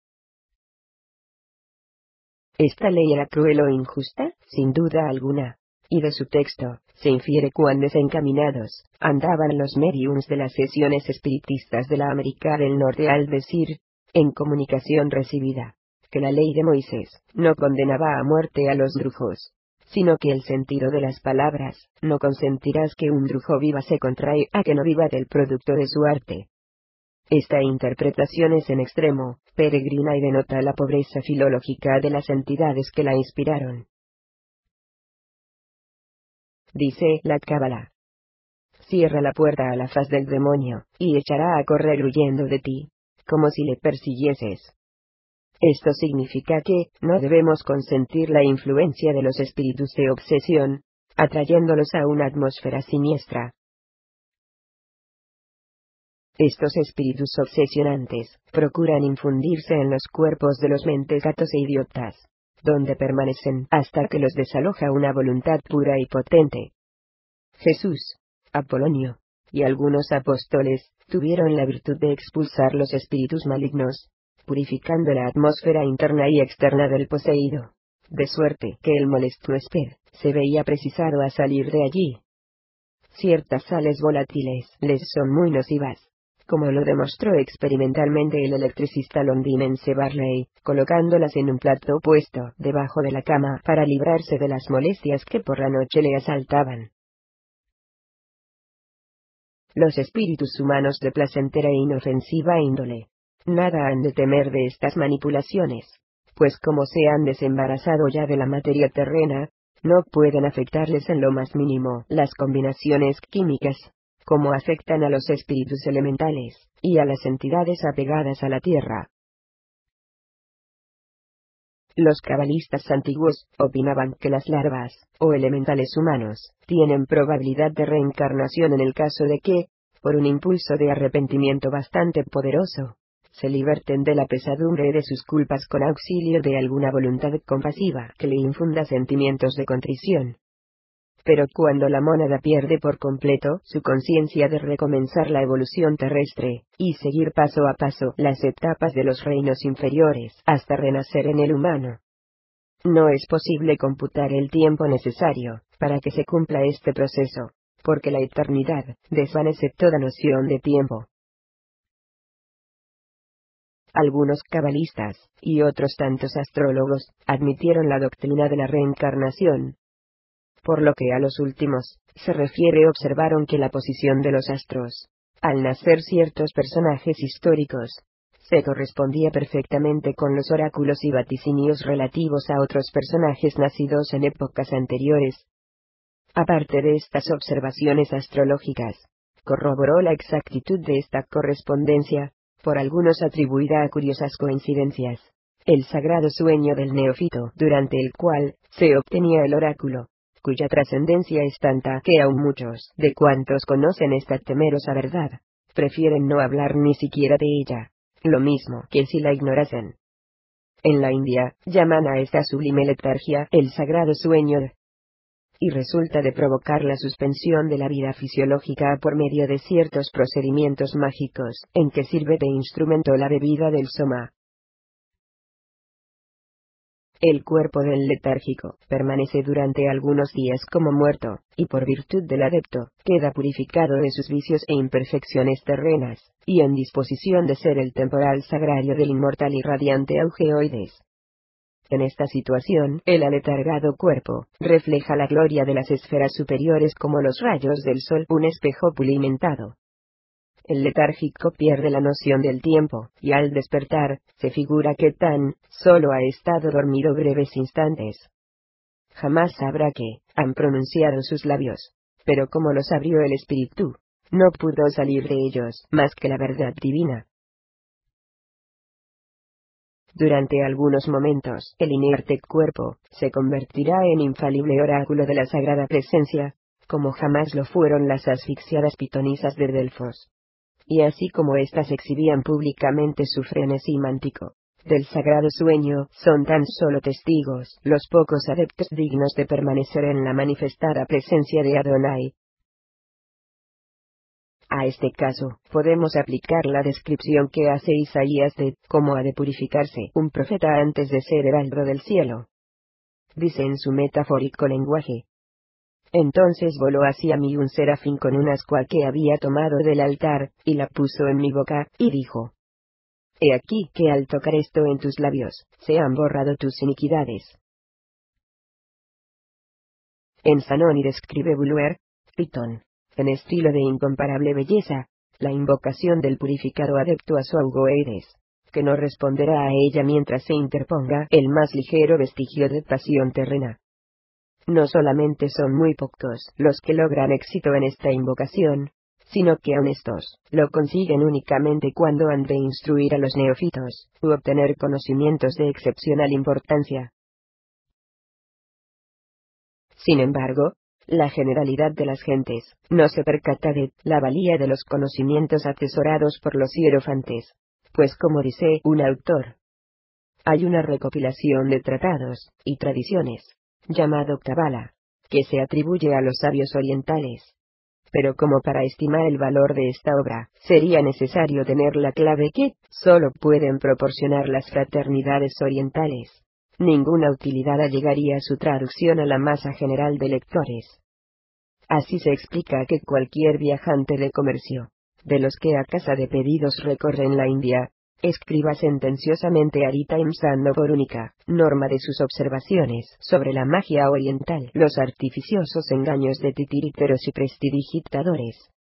Esta ley era cruel o injusta, sin duda alguna. Y de su texto, se infiere cuán desencaminados andaban los mediums de las sesiones espiritistas de la América del Norte al decir, en comunicación recibida, que la ley de Moisés no condenaba a muerte a los brujos, sino que el sentido de las palabras, no consentirás que un brujo viva, se contrae a que no viva del producto de su arte. Esta interpretación es en extremo peregrina y denota la pobreza filológica de las entidades que la inspiraron. Dice la Cábala: cierra la puerta a la faz del demonio, y echará a correr huyendo de ti, como si le persiguieses. Esto significa que no debemos consentir la influencia de los espíritus de obsesión, atrayéndolos a una atmósfera siniestra. Estos espíritus obsesionantes procuran infundirse en los cuerpos de los mentecatos e idiotas, donde permanecen hasta que los desaloja una voluntad pura y potente. Jesús, Apolonio, y algunos apóstoles, tuvieron la virtud de expulsar los espíritus malignos, purificando la atmósfera interna y externa del poseído, de suerte que el molesto huésped se veía precisado a salir de allí. Ciertas sales volátiles les son muy nocivas, como lo demostró experimentalmente el electricista londinense Barley, colocándolas en un plato puesto debajo de la cama para librarse de las molestias que por la noche le asaltaban. Los espíritus humanos de placentera e inofensiva índole nada han de temer de estas manipulaciones, pues como se han desembarazado ya de la materia terrena, no pueden afectarles en lo más mínimo las combinaciones químicas, como afectan a los espíritus elementales, y a las entidades apegadas a la tierra. Los cabalistas antiguos opinaban que las larvas, o elementales humanos, tienen probabilidad de reencarnación en el caso de que, por un impulso de arrepentimiento bastante poderoso, se liberten de la pesadumbre de sus culpas con auxilio de alguna voluntad compasiva que le infunda sentimientos de contrición. Pero cuando la mónada pierde por completo su conciencia de recomenzar la evolución terrestre, y seguir paso a paso las etapas de los reinos inferiores hasta renacer en el humano, no es posible computar el tiempo necesario para que se cumpla este proceso, porque la eternidad desvanece toda noción de tiempo. Algunos cabalistas, y otros tantos astrólogos, admitieron la doctrina de la reencarnación. Por lo que a los últimos se refiere, observaron que la posición de los astros, al nacer ciertos personajes históricos, se correspondía perfectamente con los oráculos y vaticinios relativos a otros personajes nacidos en épocas anteriores. Aparte de estas observaciones astrológicas, corroboró la exactitud de esta correspondencia, por algunos atribuida a curiosas coincidencias, el sagrado sueño del neófito, durante el cual se obtenía el oráculo, cuya trascendencia es tanta que aún muchos de cuantos conocen esta temerosa verdad, prefieren no hablar ni siquiera de ella, lo mismo que si la ignorasen. En la India, llaman a esta sublime letargia el sagrado sueño de, y resulta de provocar la suspensión de la vida fisiológica por medio de ciertos procedimientos mágicos, en que sirve de instrumento la bebida del soma. El cuerpo del letárgico permanece durante algunos días como muerto, y por virtud del adepto, queda purificado de sus vicios e imperfecciones terrenas, y en disposición de ser el temporal sagrario del inmortal y radiante Augeoides. En esta situación, el aletargado cuerpo refleja la gloria de las esferas superiores como los rayos del sol, un espejo pulimentado. El letárgico pierde la noción del tiempo, y al despertar, se figura que tan solo ha estado dormido breves instantes. Jamás sabrá que han pronunciado sus labios, pero como los abrió el espíritu, no pudo salir de ellos más que la verdad divina. Durante algunos momentos, el inerte cuerpo se convertirá en infalible oráculo de la sagrada presencia, como jamás lo fueron las asfixiadas pitonisas de Delfos. Y así como éstas exhibían públicamente su frenesí mántico del sagrado sueño, son tan solo testigos los pocos adeptos dignos de permanecer en la manifestada presencia de Adonai. A este caso, podemos aplicar la descripción que hace Isaías de cómo ha de purificarse un profeta antes de ser heraldo del cielo. Dice en su metafórico lenguaje: Entonces voló hacia mí un serafín con una ascua que había tomado del altar, y la puso en mi boca, y dijo: He aquí que al tocar esto en tus labios, se han borrado tus iniquidades. En Sanoni describe Bulwer Lytton, en estilo de incomparable belleza, la invocación del purificado adepto a su Augoeides, que no responderá a ella mientras se interponga el más ligero vestigio de pasión terrena. No solamente son muy pocos los que logran éxito en esta invocación, sino que aun estos lo consiguen únicamente cuando han de instruir a los neófitos, u obtener conocimientos de excepcional importancia. Sin embargo, la generalidad de las gentes no se percata de la valía de los conocimientos atesorados por los hierofantes, pues como dice un autor, hay una recopilación de tratados y tradiciones, llamado Cábala, que se atribuye a los sabios orientales. Pero como para estimar el valor de esta obra, sería necesario tener la clave que solo pueden proporcionar las fraternidades orientales. Ninguna utilidad allegaría su traducción a la masa general de lectores. Así se explica que cualquier viajante de comercio, de los que a casa de pedidos recorren la India, escriba sentenciosamente Arita Imsando por única norma de sus observaciones sobre la magia oriental, los artificiosos engaños de titiriteros y prestidigitadores.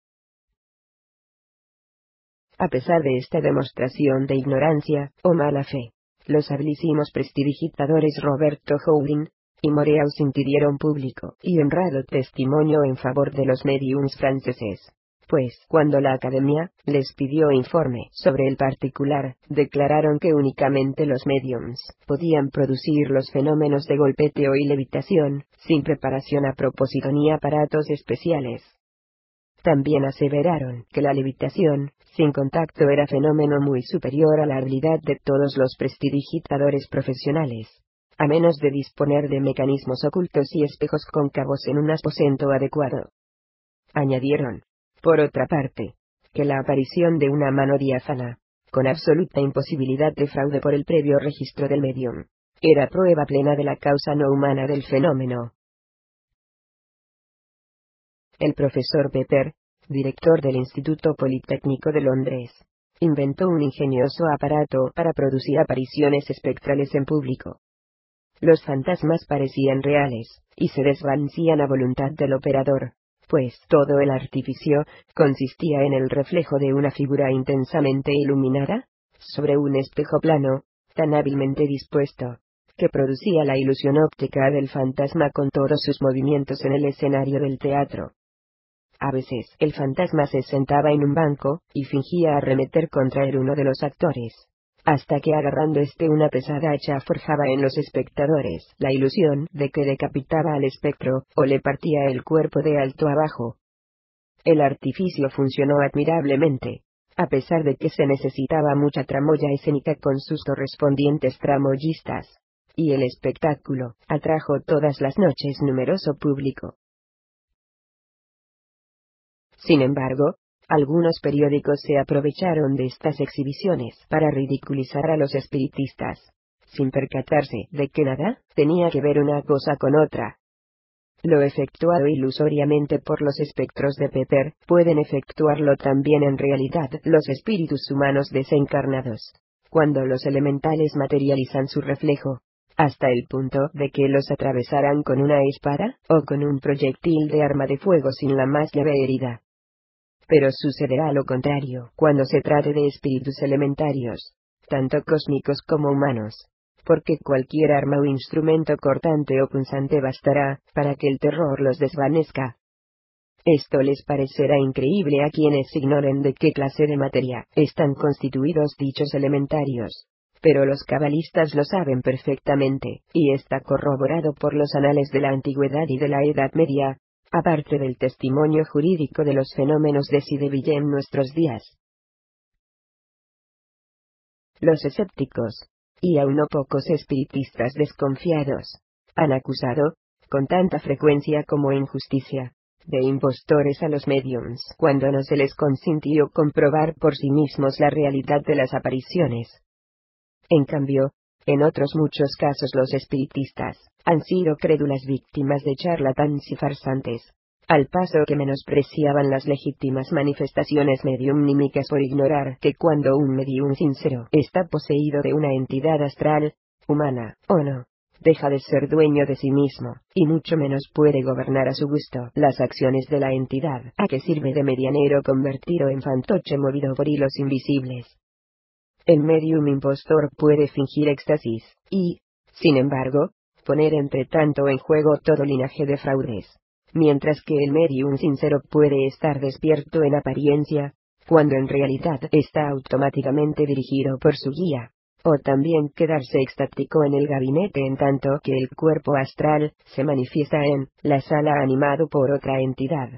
A pesar de esta demostración de ignorancia o mala fe, los habilísimos prestidigitadores Roberto Howling y Moreau dieron público y honrado testimonio en favor de los mediums franceses. Pues, cuando la Academia les pidió informe sobre el particular, declararon que únicamente los mediums podían producir los fenómenos de golpeteo y levitación, sin preparación a propósito ni aparatos especiales. También aseveraron que la levitación, sin contacto, era fenómeno muy superior a la habilidad de todos los prestidigitadores profesionales, a menos de disponer de mecanismos ocultos y espejos cóncavos en un aposento adecuado. Añadieron, por otra parte, que la aparición de una mano diáfana, con absoluta imposibilidad de fraude por el previo registro del medium, era prueba plena de la causa no humana del fenómeno. El profesor Pepper, director del Instituto Politécnico de Londres, inventó un ingenioso aparato para producir apariciones espectrales en público. Los fantasmas parecían reales, y se desvanecían a voluntad del operador, pues todo el artificio consistía en el reflejo de una figura intensamente iluminada sobre un espejo plano, tan hábilmente dispuesto, que producía la ilusión óptica del fantasma con todos sus movimientos en el escenario del teatro. A veces el fantasma se sentaba en un banco y fingía arremeter contra él uno de los actores, hasta que agarrando este una pesada hacha forjaba en los espectadores la ilusión de que decapitaba al espectro, o le partía el cuerpo de alto a bajo. El artificio funcionó admirablemente, a pesar de que se necesitaba mucha tramoya escénica con sus correspondientes tramoyistas, y el espectáculo atrajo todas las noches numeroso público. Sin embargo, algunos periódicos se aprovecharon de estas exhibiciones para ridiculizar a los espiritistas, sin percatarse de que nada tenía que ver una cosa con otra. Lo efectuado ilusoriamente por los espectros de Pepper, pueden efectuarlo también en realidad los espíritus humanos desencarnados, cuando los elementales materializan su reflejo, hasta el punto de que los atravesarán con una espada, o con un proyectil de arma de fuego sin la más leve herida. Pero sucederá lo contrario cuando se trate de espíritus elementarios, tanto cósmicos como humanos, porque cualquier arma o instrumento cortante o punzante bastará para que el terror los desvanezca. Esto les parecerá increíble a quienes ignoren de qué clase de materia están constituidos dichos elementarios, pero los cabalistas lo saben perfectamente, y está corroborado por los anales de la antigüedad y de la Edad Media, aparte del testimonio jurídico de los fenómenos de Cideville en nuestros días. Los escépticos, y aún no pocos espiritistas desconfiados, han acusado, con tanta frecuencia como injusticia, de impostores a los médiums cuando no se les consintió comprobar por sí mismos la realidad de las apariciones. En cambio, en otros muchos casos los espiritistas han sido crédulas víctimas de charlatanes y farsantes, al paso que menospreciaban las legítimas manifestaciones mediumnímicas por ignorar que cuando un medium sincero está poseído de una entidad astral, humana o no, deja de ser dueño de sí mismo, y mucho menos puede gobernar a su gusto las acciones de la entidad a que sirve de medianero convertido en fantoche movido por hilos invisibles. El medium impostor puede fingir éxtasis, y, sin embargo, poner entre tanto en juego todo linaje de fraudes, mientras que el medium sincero puede estar despierto en apariencia, cuando en realidad está automáticamente dirigido por su guía, o también quedarse extático en el gabinete en tanto que el cuerpo astral se manifiesta en la sala animado por otra entidad.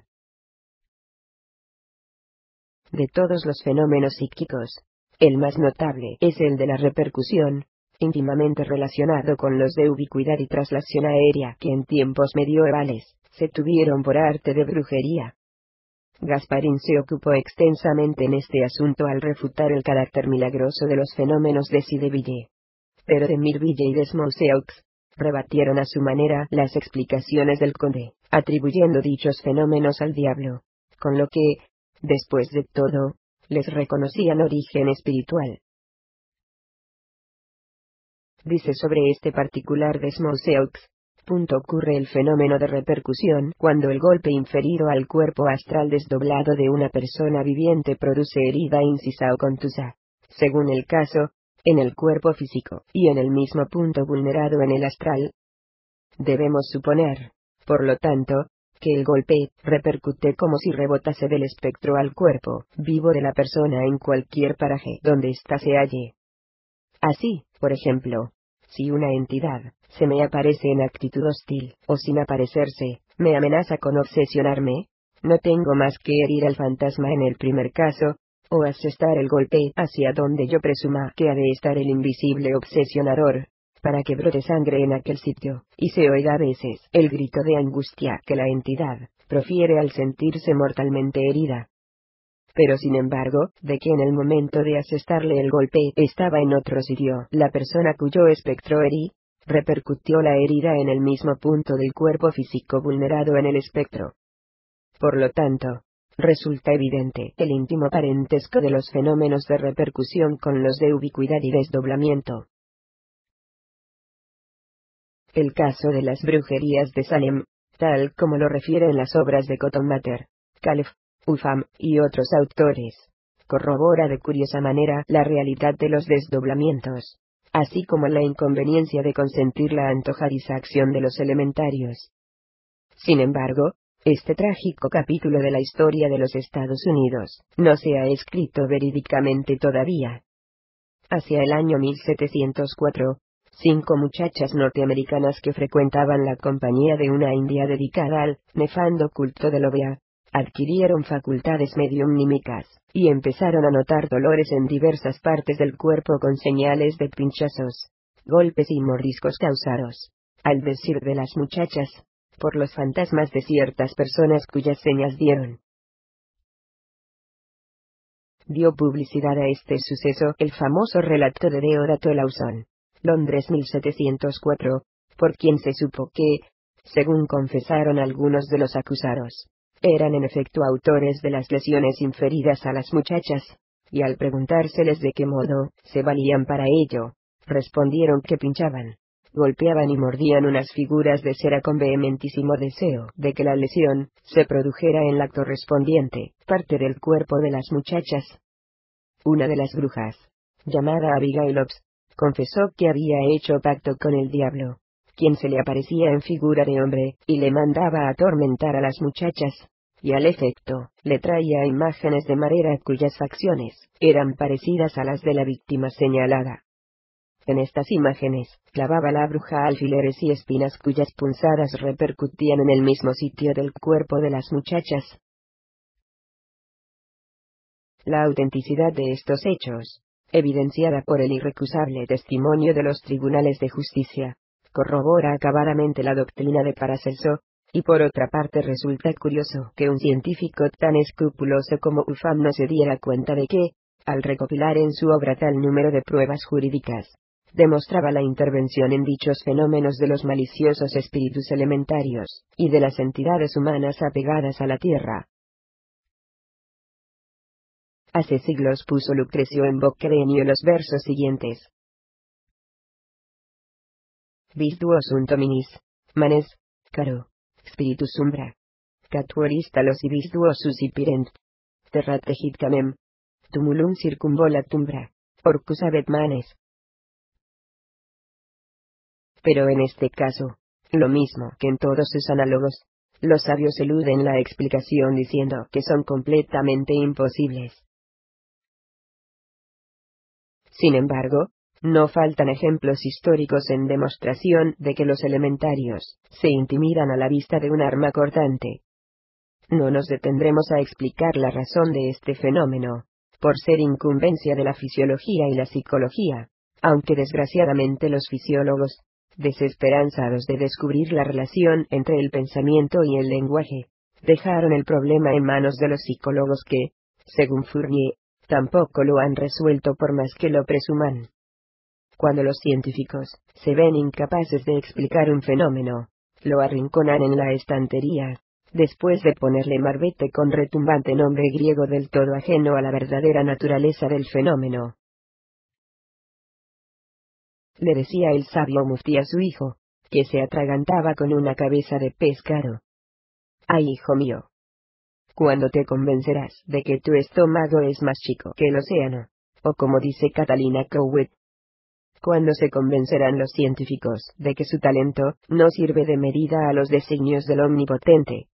De todos los fenómenos psíquicos, el más notable es el de la repercusión, íntimamente relacionado con los de ubicuidad y traslación aérea que en tiempos medievales se tuvieron por arte de brujería. Gasparín se ocupó extensamente en este asunto al refutar el carácter milagroso de los fenómenos de Cideville. Pero de Mirville y de Smouseaux rebatieron a su manera las explicaciones del conde, atribuyendo dichos fenómenos al diablo, con lo que, después de todo, les reconocían origen espiritual. Dice sobre este particular de Smouseaux: Punto ocurre el fenómeno de repercusión cuando el golpe inferido al cuerpo astral desdoblado de una persona viviente produce herida incisa o contusa, según el caso, en el cuerpo físico, y en el mismo punto vulnerado en el astral. Debemos suponer, por lo tanto, que el golpe repercute como si rebotase del espectro al cuerpo vivo de la persona en cualquier paraje donde ésta se halle. Así, por ejemplo, si una entidad se me aparece en actitud hostil, o sin aparecerse, me amenaza con obsesionarme, no tengo más que herir al fantasma en el primer caso, o asestar el golpe hacia donde yo presuma que ha de estar el invisible obsesionador, para que brote sangre en aquel sitio, y se oiga a veces el grito de angustia que la entidad profiere al sentirse mortalmente herida. Pero sin embargo, de que en el momento de asestarle el golpe estaba en otro sitio la persona cuyo espectro herí, repercutió la herida en el mismo punto del cuerpo físico vulnerado en el espectro. Por lo tanto, resulta evidente el íntimo parentesco de los fenómenos de repercusión con los de ubicuidad y desdoblamiento. El caso de las brujerías de Salem, tal como lo refieren las obras de Cotton Mather, Calef, Ufam, y otros autores, corrobora de curiosa manera la realidad de los desdoblamientos, así como la inconveniencia de consentir la antojadiza acción de los elementarios. Sin embargo, este trágico capítulo de la historia de los Estados Unidos no se ha escrito verídicamente todavía. Hacia el año mil setecientos cuatro, cinco muchachas norteamericanas que frecuentaban la compañía de una india dedicada al nefando culto del Obeah, adquirieron facultades mediumnímicas, y empezaron a notar dolores en diversas partes del cuerpo con señales de pinchazos, golpes y mordiscos causados, al decir de las muchachas, por los fantasmas de ciertas personas cuyas señas dieron. Dio publicidad a este suceso el famoso relato de Deodato Lawson, Londres mil setecientos cuatro, por quien se supo que, según confesaron algunos de los acusados, eran en efecto autores de las lesiones inferidas a las muchachas, y al preguntárseles de qué modo se valían para ello, respondieron que pinchaban, golpeaban y mordían unas figuras de cera con vehementísimo deseo de que la lesión se produjera en la correspondiente parte del cuerpo de las muchachas. Una de las brujas, llamada Abigail Ops, confesó que había hecho pacto con el diablo, quien se le aparecía en figura de hombre, y le mandaba atormentar a las muchachas, y al efecto, le traía imágenes de madera cuyas facciones eran parecidas a las de la víctima señalada. En estas imágenes, clavaba la bruja alfileres y espinas cuyas punzadas repercutían en el mismo sitio del cuerpo de las muchachas. La autenticidad de estos hechos, evidenciada por el irrecusable testimonio de los tribunales de justicia, corrobora acabadamente la doctrina de Paracelso, y por otra parte resulta curioso que un científico tan escrupuloso como Upham no se diera cuenta de que, al recopilar en su obra tal número de pruebas jurídicas, demostraba la intervención en dichos fenómenos de los maliciosos espíritus elementarios, y de las entidades humanas apegadas a la tierra. Hace siglos puso Lucrecio en boca de Ennio los versos siguientes. Vis duos sunt hominis, manes, caro, spiritus umbra, catuoris talos y vis duos suscipirent, terra tegit camem, tumulum circumvolat umbra, orcus habet manes. Pero en este caso, lo mismo que en todos sus análogos, los sabios eluden la explicación diciendo que son completamente imposibles. Sin embargo, no faltan ejemplos históricos en demostración de que los elementarios se intimidan a la vista de un arma cortante. No nos detendremos a explicar la razón de este fenómeno, por ser incumbencia de la fisiología y la psicología, aunque desgraciadamente los fisiólogos, desesperanzados de descubrir la relación entre el pensamiento y el lenguaje, dejaron el problema en manos de los psicólogos que, según Fourier, tampoco lo han resuelto por más que lo presuman. Cuando los científicos se ven incapaces de explicar un fenómeno, lo arrinconan en la estantería, después de ponerle marbete con retumbante nombre griego del todo ajeno a la verdadera naturaleza del fenómeno. Le decía el sabio Muftí a su hijo, que se atragantaba con una cabeza de pescado. ¡Ay, hijo mío! ¿Cuándo te convencerás de que tu estómago es más chico que el océano? O como dice Catalina Couet, ¿cuándo se convencerán los científicos de que su talento no sirve de medida a los designios del Omnipotente?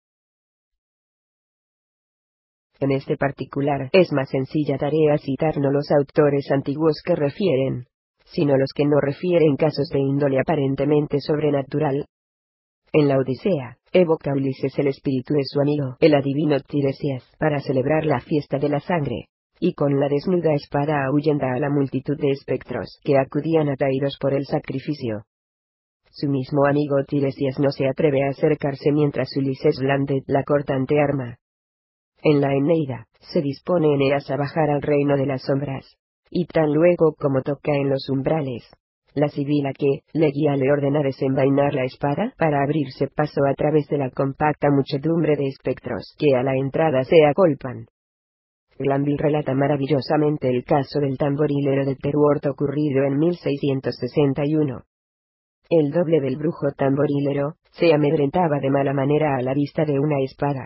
En este particular es más sencilla tarea citar no los autores antiguos que refieren, sino los que no refieren casos de índole aparentemente sobrenatural. En la Odisea, evoca Ulises el espíritu de su amigo, el adivino Tiresias, para celebrar la fiesta de la sangre, y con la desnuda espada ahuyenta a la multitud de espectros que acudían atraídos por el sacrificio. Su mismo amigo Tiresias no se atreve a acercarse mientras Ulises blande la cortante arma. En la Eneida, se dispone Eneas a bajar al reino de las sombras, y tan luego como toca en los umbrales, la sibila que le guía le ordena desenvainar la espada para abrirse paso a través de la compacta muchedumbre de espectros que a la entrada se agolpan. Glanville relata maravillosamente el caso del tamborilero de Terwort ocurrido en mil seiscientos sesenta y uno. El doble del brujo tamborilero se amedrentaba de mala manera a la vista de una espada.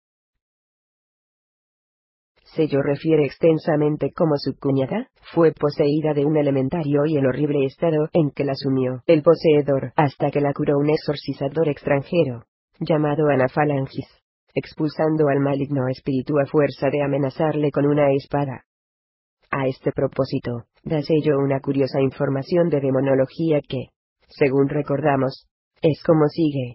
Sello refiere extensamente cómo su cuñada fue poseída de un elementario y el horrible estado en que la sumió el poseedor hasta que la curó un exorcizador extranjero, llamado Anafalangis, expulsando al maligno espíritu a fuerza de amenazarle con una espada. A este propósito, da Sello una curiosa información de demonología que, según recordamos, es como sigue.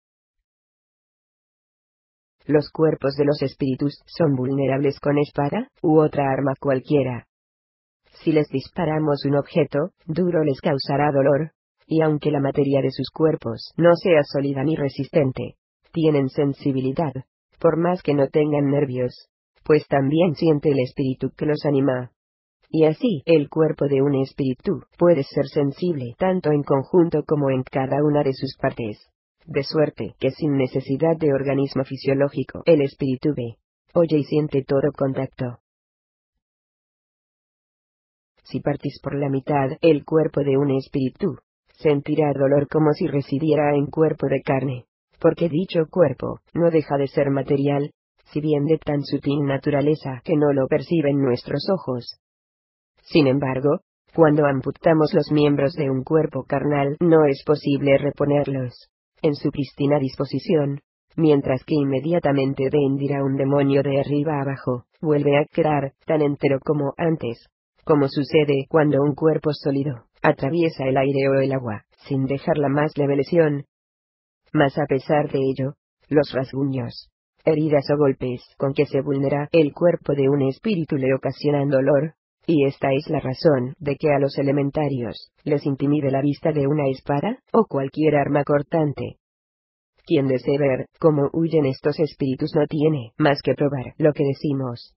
Los cuerpos de los espíritus son vulnerables con espada, u otra arma cualquiera. Si les disparamos un objeto, duro les causará dolor, y aunque la materia de sus cuerpos no sea sólida ni resistente, tienen sensibilidad, por más que no tengan nervios, pues también siente el espíritu que los anima. Y así, el cuerpo de un espíritu puede ser sensible tanto en conjunto como en cada una de sus partes. De suerte que sin necesidad de organismo fisiológico, el espíritu ve, oye y siente todo contacto. Si partís por la mitad el cuerpo de un espíritu, sentirá dolor como si residiera en cuerpo de carne, porque dicho cuerpo no deja de ser material, si bien de tan sutil naturaleza que no lo perciben nuestros ojos. Sin embargo, cuando amputamos los miembros de un cuerpo carnal, no es posible reponerlos en su prístina disposición, mientras que inmediatamente rendirá un demonio de arriba abajo, vuelve a quedar tan entero como antes, como sucede cuando un cuerpo sólido atraviesa el aire o el agua, sin dejar la más leve lesión. Mas a pesar de ello, los rasguños, heridas o golpes con que se vulnera el cuerpo de un espíritu le ocasionan dolor, y esta es la razón de que a los elementarios les intimide la vista de una espada o cualquier arma cortante. Quien desee ver cómo huyen estos espíritus no tiene más que probar lo que decimos.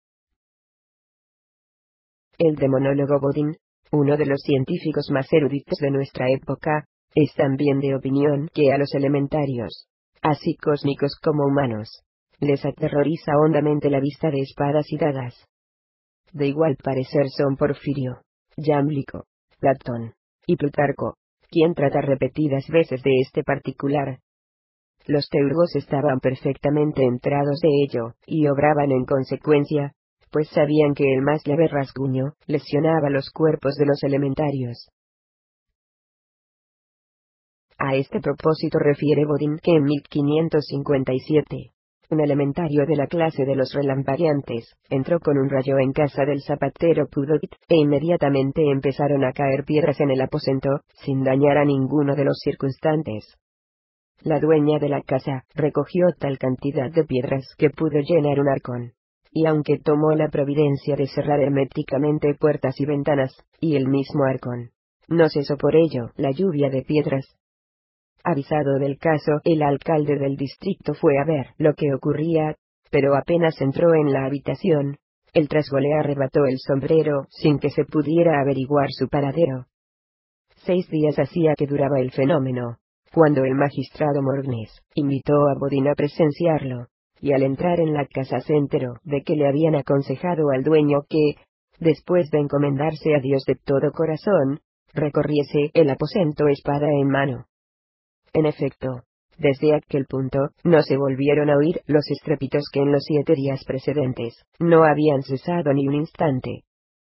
El demonólogo Bodin, uno de los científicos más eruditos de nuestra época, es también de opinión que a los elementarios, así cósmicos como humanos, les aterroriza hondamente la vista de espadas y dagas. De igual parecer son Porfirio, Jámblico, Platón y Plutarco, quien trata repetidas veces de este particular. Los teurgos estaban perfectamente enterados de ello, y obraban en consecuencia, pues sabían que el más leve rasguño lesionaba los cuerpos de los elementarios. A este propósito refiere Bodin que en mil quinientos cincuenta y siete, un elementario de la clase de los relampagueantes entró con un rayo en casa del zapatero Pudovit, e inmediatamente empezaron a caer piedras en el aposento, sin dañar a ninguno de los circunstantes. La dueña de la casa recogió tal cantidad de piedras que pudo llenar un arcón, y aunque tomó la providencia de cerrar herméticamente puertas y ventanas, y el mismo arcón, no cesó por ello la lluvia de piedras. Avisado del caso, el alcalde del distrito fue a ver lo que ocurría, pero apenas entró en la habitación, el trasgo le arrebató el sombrero sin que se pudiera averiguar su paradero. Seis días hacía que duraba el fenómeno, cuando el magistrado Morgnes invitó a Bodin a presenciarlo, y al entrar en la casa se enteró de que le habían aconsejado al dueño que, después de encomendarse a Dios de todo corazón, recorriese el aposento espada en mano. En efecto, desde aquel punto, no se volvieron a oír los estrépitos que en los siete días precedentes no habían cesado ni un instante.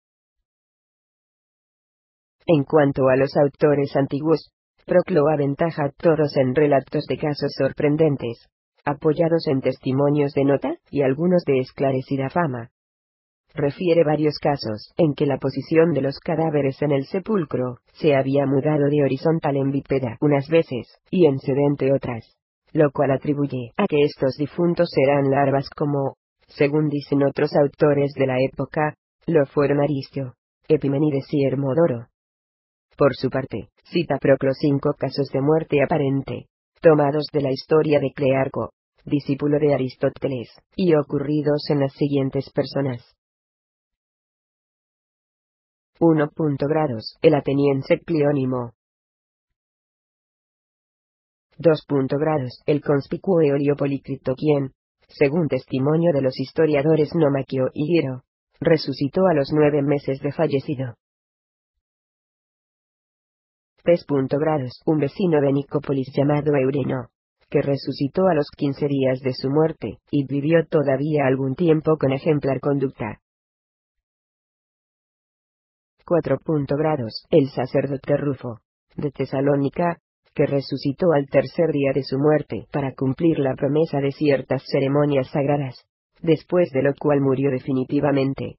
En cuanto a los autores antiguos, Proclo aventaja a todos en relatos de casos sorprendentes, apoyados en testimonios de nota y algunos de esclarecida fama. Refiere varios casos en que la posición de los cadáveres en el sepulcro se había mudado de horizontal en bípeda unas veces, y en sedente otras, lo cual atribuye a que estos difuntos eran larvas como, según dicen otros autores de la época, lo fueron Aristio, Epimenides y Hermodoro. Por su parte, cita Proclo cinco casos de muerte aparente, tomados de la historia de Clearco, discípulo de Aristóteles, y ocurridos en las siguientes personas. uno. Grados, el ateniense Cleónimo. dos. Grados, el conspicuo Eolio Policrito quien, según testimonio de los historiadores Nomaquio y Giro, resucitó a los nueve meses de fallecido. tres. Grados, un vecino de Nicópolis llamado Eureno, que resucitó a los quince días de su muerte, y vivió todavía algún tiempo con ejemplar conducta. cuatro. Grados, el sacerdote Rufo, de Tesalónica, que resucitó al tercer día de su muerte para cumplir la promesa de ciertas ceremonias sagradas, después de lo cual murió definitivamente.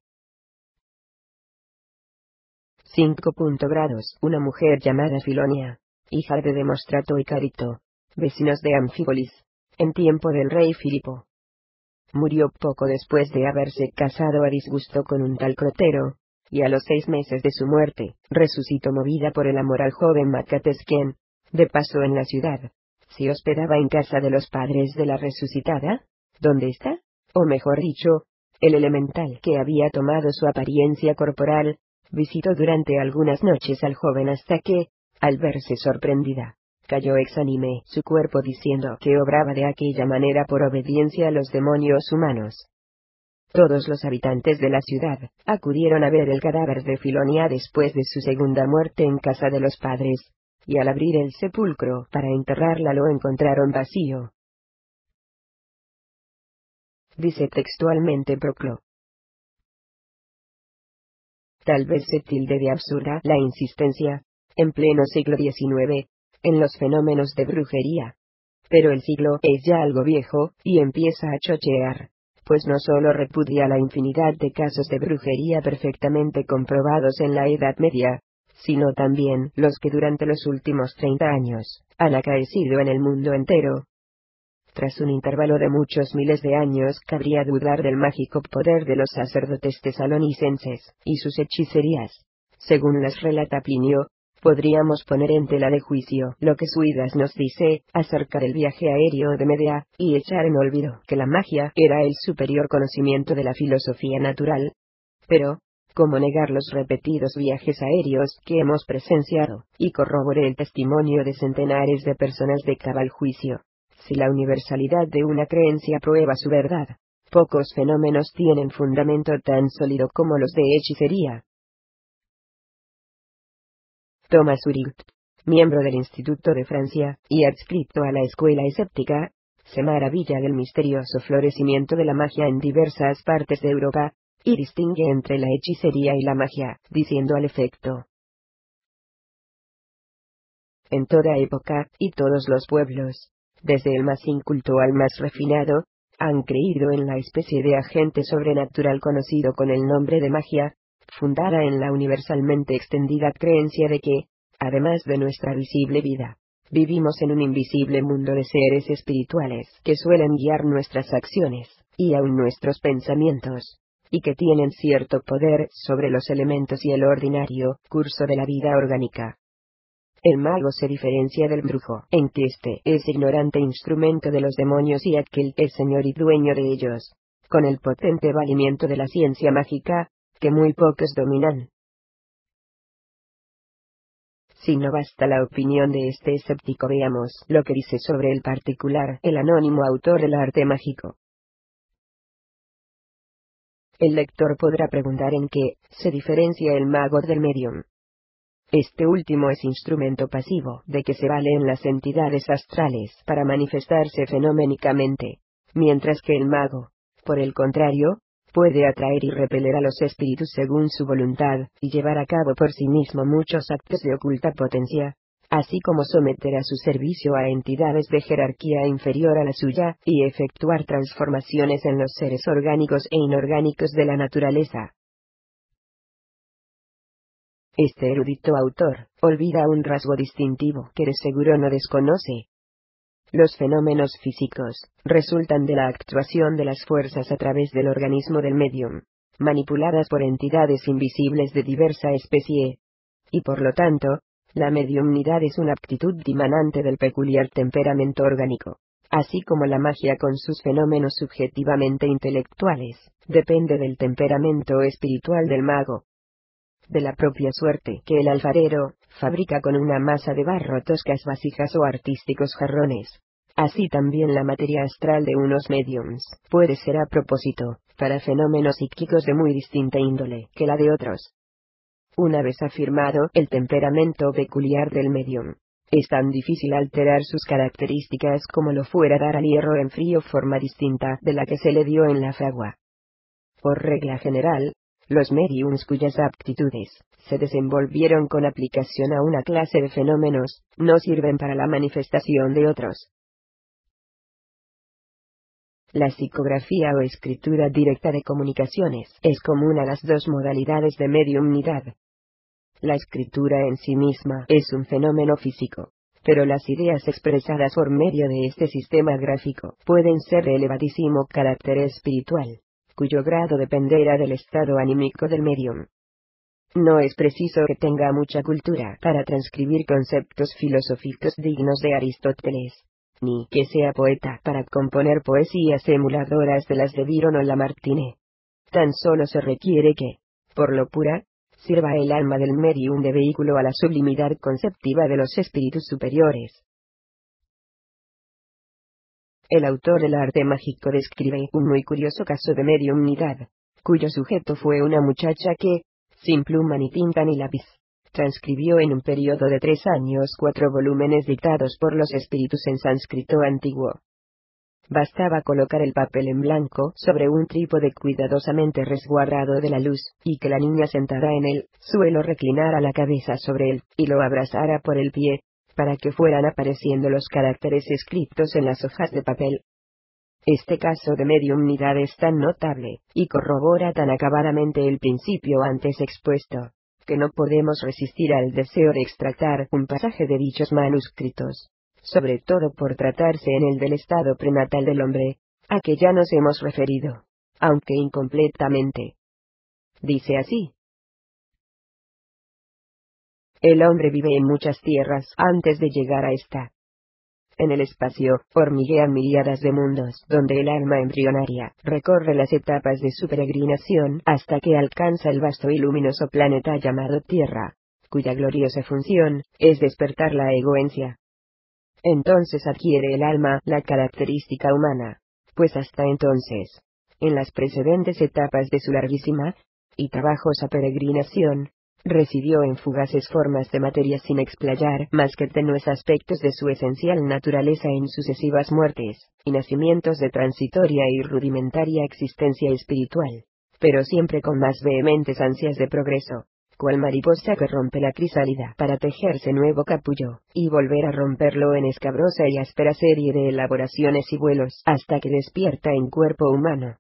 cinco. Grados, una mujer llamada Filonia, hija de Demostrato y Carito, vecinos de Anfípolis, en tiempo del rey Filipo. Murió poco después de haberse casado a disgusto con un tal Crotero, y a los seis meses de su muerte, resucitó movida por el amor al joven Macates quien, de paso en la ciudad, se hospedaba en casa de los padres de la resucitada, ¿dónde está? O mejor dicho, El elemental que había tomado su apariencia corporal, visitó durante algunas noches al joven hasta que, al verse sorprendida, cayó exánime su cuerpo diciendo que obraba de aquella manera por obediencia a los demonios humanos. Todos los habitantes de la ciudad acudieron a ver el cadáver de Filonia después de su segunda muerte en casa de los padres, y al abrir el sepulcro para enterrarla lo encontraron vacío. Dice textualmente Proclo. Tal vez se tilde de absurda la insistencia, en pleno siglo diecinueve, en los fenómenos de brujería. Pero el siglo es ya algo viejo, y empieza a chochear, pues no solo repudia la infinidad de casos de brujería perfectamente comprobados en la Edad Media, sino también los que durante los últimos treinta años han acaecido en el mundo entero. Tras un intervalo de muchos miles de años, cabría dudar del mágico poder de los sacerdotes tesalonicenses y sus hechicerías. Según las relata Plinio, podríamos poner en tela de juicio lo que Suidas nos dice acerca del viaje aéreo de Medea, y echar en olvido que la magia era el superior conocimiento de la filosofía natural. Pero, ¿cómo negar los repetidos viajes aéreos que hemos presenciado, y corroboré el testimonio de centenares de personas de cabal juicio? Si la universalidad de una creencia prueba su verdad, pocos fenómenos tienen fundamento tan sólido como los de hechicería. Thomas Urilt, miembro del Instituto de Francia, y adscrito a la escuela escéptica, se maravilla del misterioso florecimiento de la magia en diversas partes de Europa, y distingue entre la hechicería y la magia, diciendo al efecto: en toda época, y todos los pueblos, desde el más inculto al más refinado, han creído en la especie de agente sobrenatural conocido con el nombre de magia, fundada en la universalmente extendida creencia de que, además de nuestra visible vida, vivimos en un invisible mundo de seres espirituales que suelen guiar nuestras acciones, y aun nuestros pensamientos, y que tienen cierto poder sobre los elementos y el ordinario curso de la vida orgánica. El mago se diferencia del brujo en que éste es ignorante instrumento de los demonios y aquel es señor y dueño de ellos, con el potente valimiento de la ciencia mágica, que muy pocos dominan. Si no basta la opinión de este escéptico, veamos lo que dice sobre el particular el anónimo autor del arte mágico. El lector podrá preguntar en qué se diferencia el mago del medium. Este último es instrumento pasivo de que se valen las entidades astrales para manifestarse fenoménicamente, mientras que el mago, por el contrario, puede atraer y repeler a los espíritus según su voluntad, y llevar a cabo por sí mismo muchos actos de oculta potencia, así como someter a su servicio a entidades de jerarquía inferior a la suya, y efectuar transformaciones en los seres orgánicos e inorgánicos de la naturaleza. Este erudito autor olvida un rasgo distintivo que de seguro no desconoce. Los fenómenos físicos resultan de la actuación de las fuerzas a través del organismo del medium, manipuladas por entidades invisibles de diversa especie. Y por lo tanto, la mediumnidad es una aptitud dimanante del peculiar temperamento orgánico, así como la magia con sus fenómenos subjetivamente intelectuales, depende del temperamento espiritual del mago. De la propia suerte que el alfarero fabrica con una masa de barro toscas vasijas o artísticos jarrones, así también la materia astral de unos mediums puede ser a propósito, para fenómenos psíquicos de muy distinta índole que la de otros. Una vez afirmado el temperamento peculiar del medium, es tan difícil alterar sus características como lo fuera dar al hierro en frío forma distinta de la que se le dio en la fragua. Por regla general, los mediums cuyas aptitudes se desenvolvieron con aplicación a una clase de fenómenos, no sirven para la manifestación de otros. La psicografía o escritura directa de comunicaciones es común a las dos modalidades de mediumnidad. La escritura en sí misma es un fenómeno físico, pero las ideas expresadas por medio de este sistema gráfico pueden ser de elevadísimo carácter espiritual, cuyo grado dependerá del estado anímico del medium. No es preciso que tenga mucha cultura para transcribir conceptos filosóficos dignos de Aristóteles, ni que sea poeta para componer poesías emuladoras de las de Byron o Lamartine. tan solo se requiere que, por lo pura, sirva el alma del medium de vehículo a la sublimidad conceptiva de los espíritus superiores. El autor del arte mágico describe un muy curioso caso de mediumnidad, cuyo sujeto fue una muchacha que, sin pluma ni tinta ni lápiz, transcribió en un periodo de tres años cuatro volúmenes dictados por los espíritus en sánscrito antiguo. Bastaba colocar el papel en blanco sobre un trípode cuidadosamente resguardado de la luz, y que la niña sentada en el suelo reclinara la cabeza sobre él, y lo abrazara por el pie, para que fueran apareciendo los caracteres escritos en las hojas de papel. Este caso de mediumnidad es tan notable, y corrobora tan acabadamente el principio antes expuesto, que no podemos resistir al deseo de extractar un pasaje de dichos manuscritos, sobre todo por tratarse en el del estado prenatal del hombre, a que ya nos hemos referido, aunque incompletamente. Dice así: el hombre vive en muchas tierras antes de llegar a esta. En el espacio, hormiguean miríadas de mundos donde el alma embrionaria recorre las etapas de su peregrinación hasta que alcanza el vasto y luminoso planeta llamado Tierra, cuya gloriosa función es despertar la egoencia. Entonces adquiere el alma la característica humana, pues hasta entonces, en las precedentes etapas de su larguísima y trabajosa peregrinación, recibió en fugaces formas de materia sin explayar más que tenues aspectos de su esencial naturaleza en sucesivas muertes, y nacimientos de transitoria y rudimentaria existencia espiritual, pero siempre con más vehementes ansias de progreso, cual mariposa que rompe la crisálida para tejerse nuevo capullo, y volver a romperlo en escabrosa y áspera serie de elaboraciones y vuelos hasta que despierta en cuerpo humano.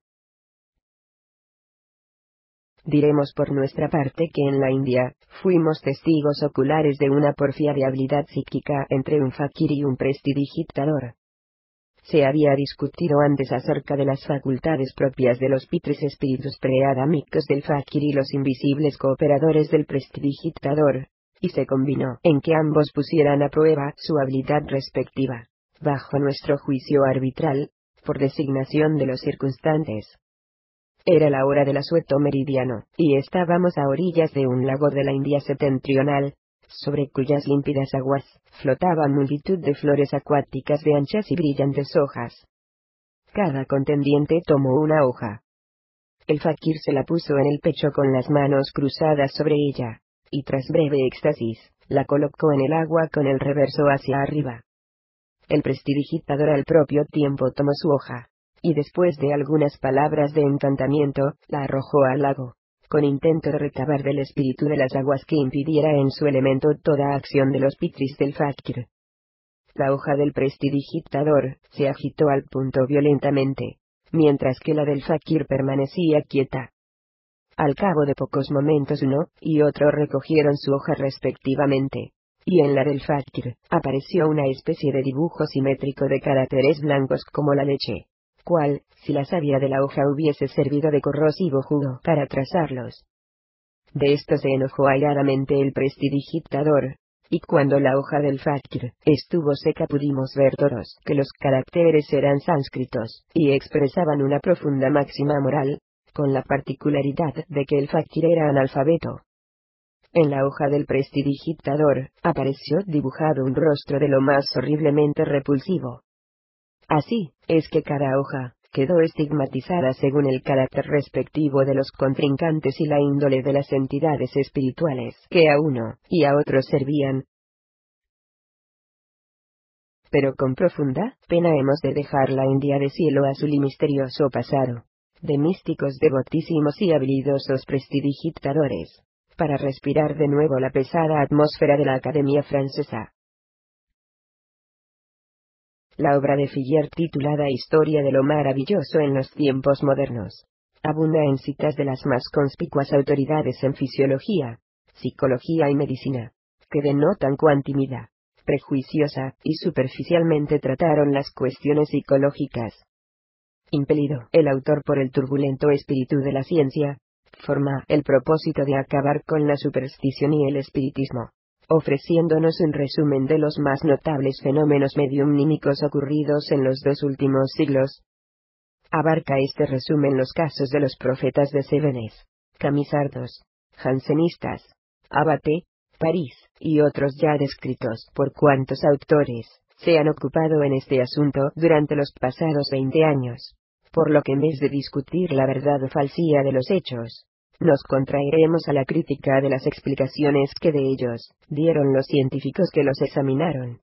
Diremos por nuestra parte que en la India, fuimos testigos oculares de una porfiada habilidad psíquica entre un fakir y un prestidigitador. Se había discutido antes acerca de las facultades propias de los pitres espíritus preadámicos del fakir y los invisibles cooperadores del prestidigitador, y se convinó en que ambos pusieran a prueba su habilidad respectiva, bajo nuestro juicio arbitral, por designación de los circunstantes. Era la hora del asueto meridiano, y estábamos a orillas de un lago de la India septentrional, sobre cuyas límpidas aguas flotaban multitud de flores acuáticas de anchas y brillantes hojas. Cada contendiente tomó una hoja. El fakir se la puso en el pecho con las manos cruzadas sobre ella, y tras breve éxtasis, la colocó en el agua con el reverso hacia arriba. El prestidigitador al propio tiempo tomó su hoja, y después de algunas palabras de encantamiento, la arrojó al lago, con intento de recabar del espíritu de las aguas que impidiera en su elemento toda acción de los pitris del fakir. La hoja del prestidigitador se agitó al punto violentamente, mientras que la del fakir permanecía quieta. Al cabo de pocos momentos uno y otro recogieron su hoja respectivamente, y en la del fakir apareció una especie de dibujo simétrico de caracteres blancos como la leche, cual, si la savia de la hoja hubiese servido de corrosivo jugo para trazarlos. De esto se enojó airadamente el prestidigitador, y cuando la hoja del fakir estuvo seca pudimos ver todos que los caracteres eran sánscritos, y expresaban una profunda máxima moral, con la particularidad de que el fakir era analfabeto. En la hoja del prestidigitador apareció dibujado un rostro de lo más horriblemente repulsivo. Así es que cada hoja quedó estigmatizada según el carácter respectivo de los contrincantes y la índole de las entidades espirituales que a uno y a otro servían. Pero con profunda pena hemos de dejar la India de cielo azul y misterioso pasado, de místicos devotísimos y habilidosos prestidigitadores, para respirar de nuevo la pesada atmósfera de la Academia Francesa. La obra de Figuier titulada Historia de lo maravilloso en los tiempos modernos, abunda en citas de las más conspicuas autoridades en fisiología, psicología y medicina, que denotan cuán tímida, prejuiciosa y superficialmente trataron las cuestiones psicológicas. Impelido el autor por el turbulento espíritu de la ciencia, forma el propósito de acabar con la superstición y el espiritismo, ofreciéndonos un resumen de los más notables fenómenos mediumnímicos ocurridos en los dos últimos siglos. Abarca este resumen los casos de los profetas de Cebenes, Camisardos, Jansenistas, Abate, París, y otros ya descritos por cuantos autores se han ocupado en este asunto durante los pasados veinte años. Por lo que en vez de discutir la verdad o falsía de los hechos, nos contraeremos a la crítica de las explicaciones que de ellos dieron los científicos que los examinaron.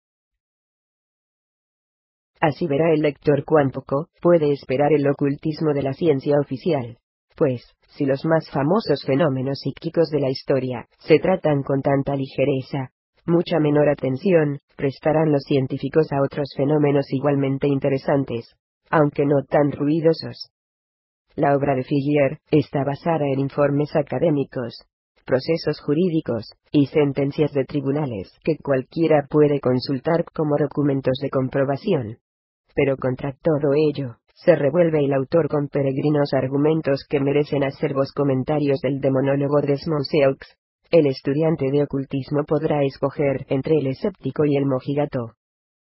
Así verá el lector cuán poco puede esperar el ocultismo de la ciencia oficial. Pues, si los más famosos fenómenos psíquicos de la historia se tratan con tanta ligereza, mucha menor atención prestarán los científicos a otros fenómenos igualmente interesantes, aunque no tan ruidosos. La obra de Figuier está basada en informes académicos, procesos jurídicos, y sentencias de tribunales que cualquiera puede consultar como documentos de comprobación. Pero contra todo ello, se revuelve el autor con peregrinos argumentos que merecen acervos comentarios del demonólogo Desmond Seux. El estudiante de ocultismo podrá escoger entre el escéptico y el mojigato.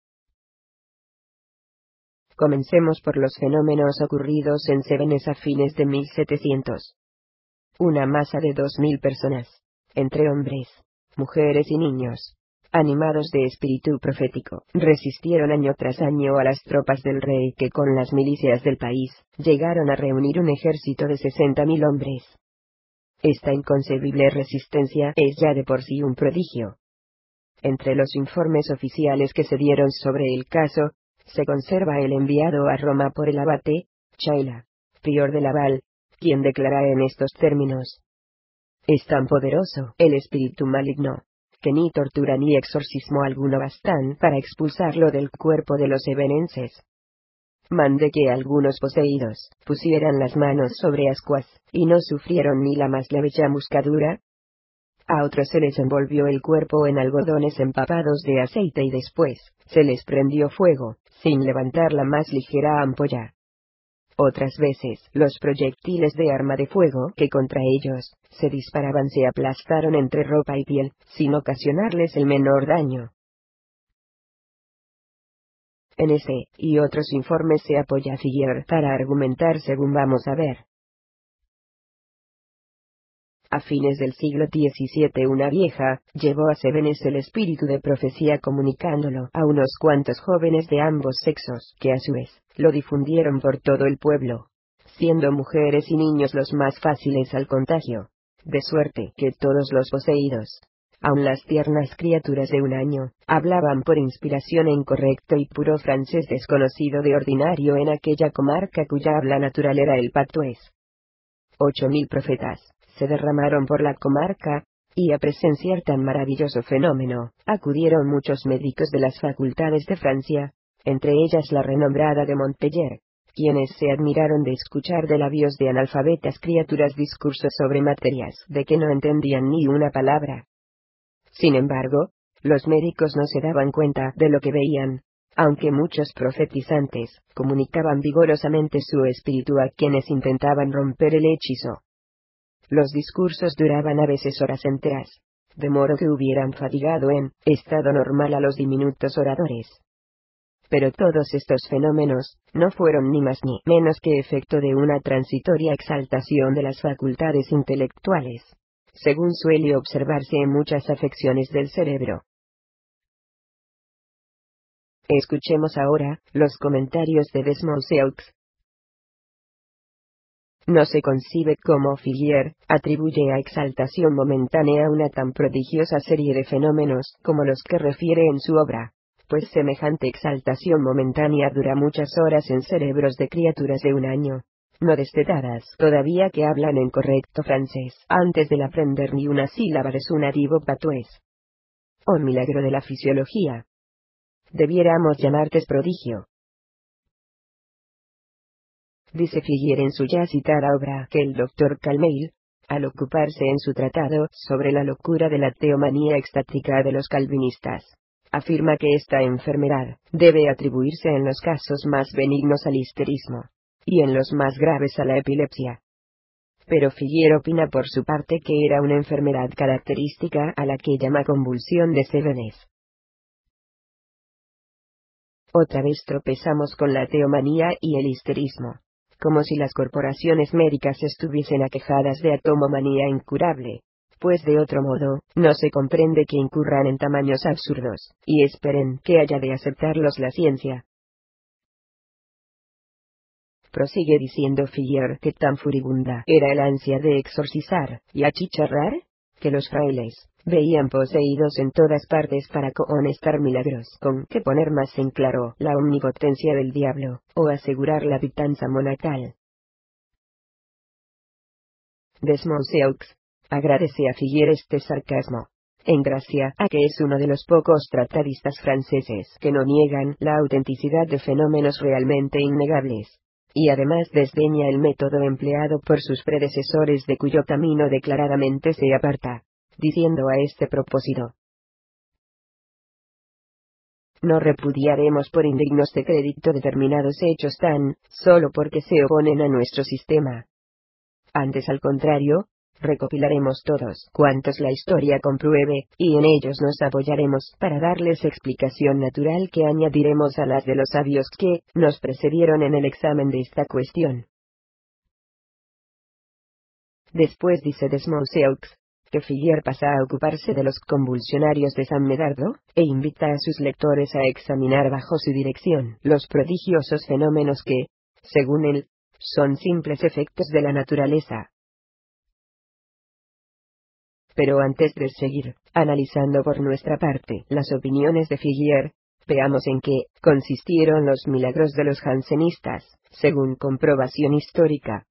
Comencemos por los fenómenos ocurridos en Cebenes a fines de mil setecientos. Una masa de dos mil personas, entre hombres, mujeres y niños, animados de espíritu profético, resistieron año tras año a las tropas del rey que con las milicias del país llegaron a reunir un ejército de sesenta mil hombres. Esta inconcebible resistencia es ya de por sí un prodigio. Entre los informes oficiales que se dieron sobre el caso, se conserva el enviado a Roma por el abate Chaila, prior de Laval, quien declara en estos términos: es tan poderoso el espíritu maligno, que ni tortura ni exorcismo alguno bastan para expulsarlo del cuerpo de los cebenenses. Mandé que algunos poseídos pusieran las manos sobre ascuas, y no sufrieron ni la más leve chamuscadura. A otros se les envolvió el cuerpo en algodones empapados de aceite y después se les prendió fuego, sin levantar la más ligera ampolla. Otras veces, los proyectiles de arma de fuego que contra ellos se disparaban se aplastaron entre ropa y piel, sin ocasionarles el menor daño. En ese y otros informes se apoya Figuier para argumentar según vamos a ver. A fines del siglo diecisiete una vieja llevó a Cebenes el espíritu de profecía comunicándolo a unos cuantos jóvenes de ambos sexos, que a su vez lo difundieron por todo el pueblo, siendo mujeres y niños los más fáciles al contagio, de suerte que todos los poseídos, aun las tiernas criaturas de un año, hablaban por inspiración en correcto y puro francés desconocido de ordinario en aquella comarca cuya habla natural era el patués. Ocho mil profetas se derramaron por la comarca, y a presenciar tan maravilloso fenómeno, acudieron muchos médicos de las facultades de Francia, entre ellas la renombrada de Montpellier, quienes se admiraron de escuchar de labios de analfabetas criaturas discursos sobre materias de que no entendían ni una palabra. Sin embargo, los médicos no se daban cuenta de lo que veían, aunque muchos profetizantes comunicaban vigorosamente su espíritu a quienes intentaban romper el hechizo. Los discursos duraban a veces horas enteras, de modo que hubieran fatigado en estado normal a los diminutos oradores. Pero todos estos fenómenos no fueron ni más ni menos que efecto de una transitoria exaltación de las facultades intelectuales, según suele observarse en muchas afecciones del cerebro. Escuchemos ahora los comentarios de Desmond Seux. No se concibe cómo Figuier atribuye a exaltación momentánea una tan prodigiosa serie de fenómenos como los que refiere en su obra, pues semejante exaltación momentánea dura muchas horas en cerebros de criaturas de un año, no destetadas todavía, que hablan en correcto francés antes de aprender ni una sílaba de su nativo patués. Oh milagro de la fisiología. Debiéramos llamarte prodigio. Dice Figuier en su ya citada obra que el doctor Calmeil, al ocuparse en su tratado sobre la locura de la teomanía extática de los calvinistas, afirma que esta enfermedad debe atribuirse en los casos más benignos al histerismo, y en los más graves a la epilepsia. Pero Figuier opina por su parte que era una enfermedad característica a la que llama convulsión de Cebenes. Otra vez tropezamos con la teomanía y el histerismo. Como si las corporaciones médicas estuviesen aquejadas de atomomanía incurable. Pues de otro modo, no se comprende que incurran en tamaños absurdos, y esperen que haya de aceptarlos la ciencia. Prosigue diciendo Figuier que tan furibunda era el ansia de exorcizar y achicharrar, que los frailes veían poseídos en todas partes para cohonestar milagros con que poner más en claro la omnipotencia del diablo, o asegurar la pitanza monacal. Desmouseux agradece a Figuier este sarcasmo, en gracia a que es uno de los pocos tratadistas franceses que no niegan la autenticidad de fenómenos realmente innegables. Y además desdeña el método empleado por sus predecesores de cuyo camino declaradamente se aparta, diciendo a este propósito: no repudiaremos por indignos de crédito determinados hechos tan, solo porque se oponen a nuestro sistema. Antes, al contrario, recopilaremos todos cuantos la historia compruebe, y en ellos nos apoyaremos para darles explicación natural que añadiremos a las de los sabios que nos precedieron en el examen de esta cuestión. Después dice Desmouseux, que Figuier pasa a ocuparse de los convulsionarios de San Medardo, e invita a sus lectores a examinar bajo su dirección los prodigiosos fenómenos que, según él, son simples efectos de la naturaleza. Pero antes de seguir analizando por nuestra parte las opiniones de Figuier, veamos en qué consistieron los milagros de los jansenistas, según comprobación histórica.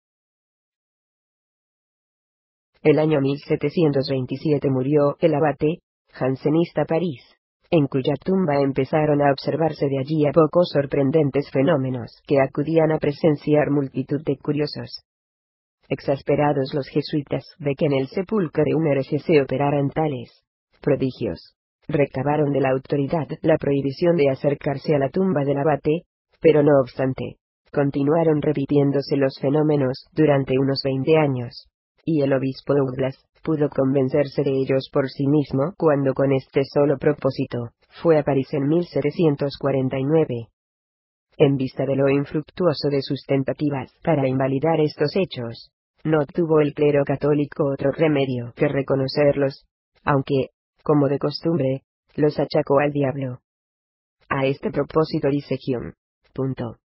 El año mil setecientos veintisiete murió el abate, jansenista París, en cuya tumba empezaron a observarse de allí a poco sorprendentes fenómenos que acudían a presenciar multitud de curiosos. Exasperados los jesuitas de que en el sepulcro de un hereje se operaran tales prodigios, recabaron de la autoridad la prohibición de acercarse a la tumba del abate, pero no obstante, continuaron repitiéndose los fenómenos durante unos veinte años, y el obispo Douglas pudo convencerse de ellos por sí mismo cuando con este solo propósito fue a París en mil setecientos cuarenta y nueve. En vista de lo infructuoso de sus tentativas para invalidar estos hechos, no tuvo el clero católico otro remedio que reconocerlos, aunque, como de costumbre, los achacó al diablo. A este propósito dice Hume. Punto.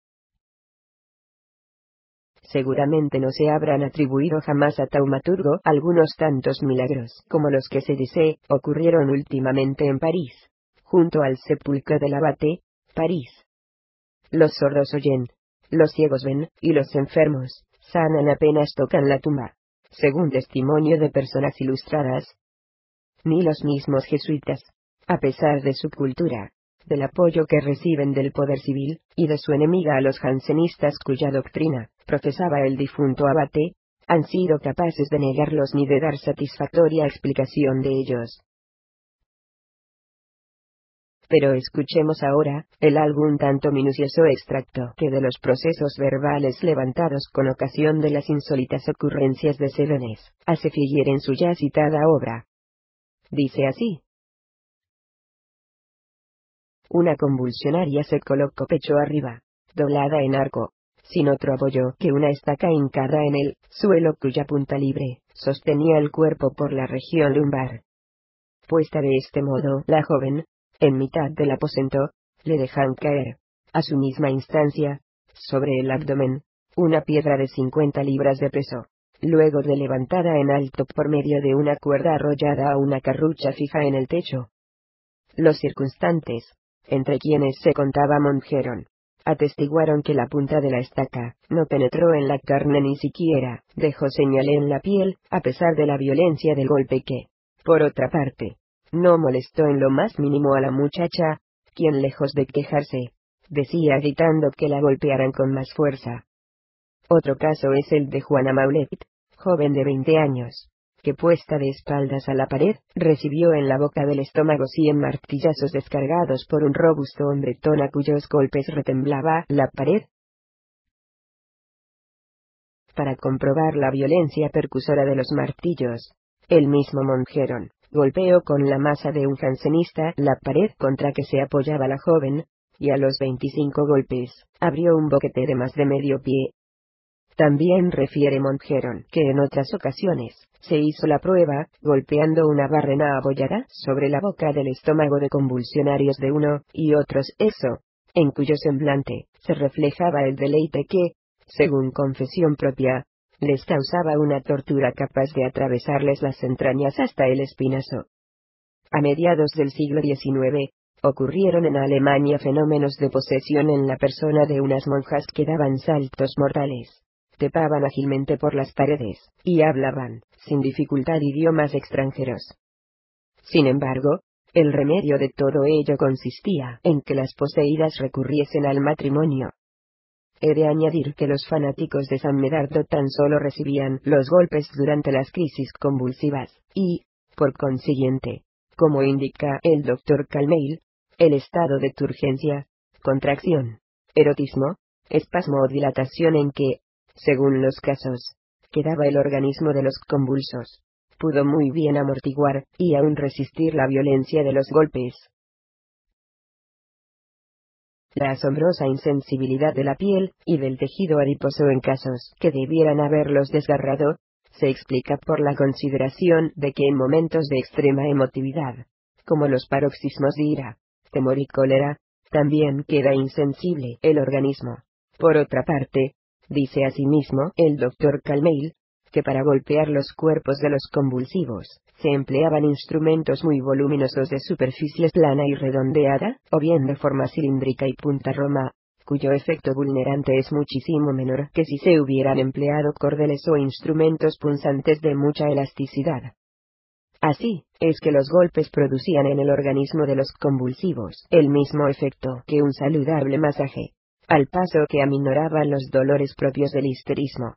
Seguramente no se habrán atribuido jamás a Taumaturgo algunos tantos milagros como los que se dice ocurrieron últimamente en París, junto al sepulcro del abate, París. Los sordos oyen, los ciegos ven, y los enfermos sanan apenas tocan la tumba, según testimonio de personas ilustradas. Ni los mismos jesuitas, a pesar de su cultura, del apoyo que reciben del poder civil, y de su enemiga a los jansenistas cuya doctrina profesaba el difunto abate, han sido capaces de negarlos ni de dar satisfactoria explicación de ellos. Pero escuchemos ahora el algún tanto minucioso extracto que de los procesos verbales levantados con ocasión de las insólitas ocurrencias de Cévennes hace Figuier en su ya citada obra. Dice así: una convulsionaria se colocó pecho arriba, doblada en arco, sin otro apoyo que una estaca hincada en el suelo cuya punta libre sostenía el cuerpo por la región lumbar. Puesta de este modo la joven, en mitad del aposento, le dejan caer, a su misma instancia, sobre el abdomen, una piedra de cincuenta libras de peso, luego de levantada en alto por medio de una cuerda arrollada a una carrucha fija en el techo. Los circunstantes, entre quienes se contaba Mongeron, atestiguaron que la punta de la estaca no penetró en la carne ni siquiera dejó señal en la piel, a pesar de la violencia del golpe que, por otra parte, no molestó en lo más mínimo a la muchacha, quien lejos de quejarse, decía gritando que la golpearan con más fuerza. Otro caso es el de Juana Maulet, joven de veinte años, que puesta de espaldas a la pared, recibió en la boca del estómago cien martillazos descargados por un robusto hombretón a cuyos golpes retemblaba la pared. Para comprobar la violencia percusora de los martillos, el mismo Mongeron golpeó con la masa de un jansenista la pared contra que se apoyaba la joven, y a los veinticinco golpes, abrió un boquete de más de medio pie. También refiere Mongeron que en otras ocasiones, se hizo la prueba, golpeando una barrena abollada sobre la boca del estómago de convulsionarios de uno y otros eso, en cuyo semblante, se reflejaba el deleite que, según confesión propia, les causaba una tortura capaz de atravesarles las entrañas hasta el espinazo. A mediados del siglo diecinueve, ocurrieron en Alemania fenómenos de posesión en la persona de unas monjas que daban saltos mortales, trepaban ágilmente por las paredes, y hablaban, sin dificultad, idiomas extranjeros. Sin embargo, el remedio de todo ello consistía en que las poseídas recurriesen al matrimonio. He de añadir que los fanáticos de San Medardo tan solo recibían los golpes durante las crisis convulsivas, y, por consiguiente, como indica el doctor Calmeil, el estado de turgencia, contracción, erotismo, espasmo o dilatación en que, según los casos, quedaba el organismo de los convulsos, pudo muy bien amortiguar, y aún resistir la violencia de los golpes. La asombrosa insensibilidad de la piel y del tejido adiposo en casos que debieran haberlos desgarrado, se explica por la consideración de que en momentos de extrema emotividad, como los paroxismos de ira, temor y cólera, también queda insensible el organismo. Por otra parte, dice asimismo el doctor Calmeil, que para golpear los cuerpos de los convulsivos, se empleaban instrumentos muy voluminosos de superficie plana y redondeada, o bien de forma cilíndrica y punta roma, cuyo efecto vulnerante es muchísimo menor que si se hubieran empleado cordeles o instrumentos punzantes de mucha elasticidad. Así, es que los golpes producían en el organismo de los convulsivos el mismo efecto que un saludable masaje, al paso que aminoraban los dolores propios del histerismo.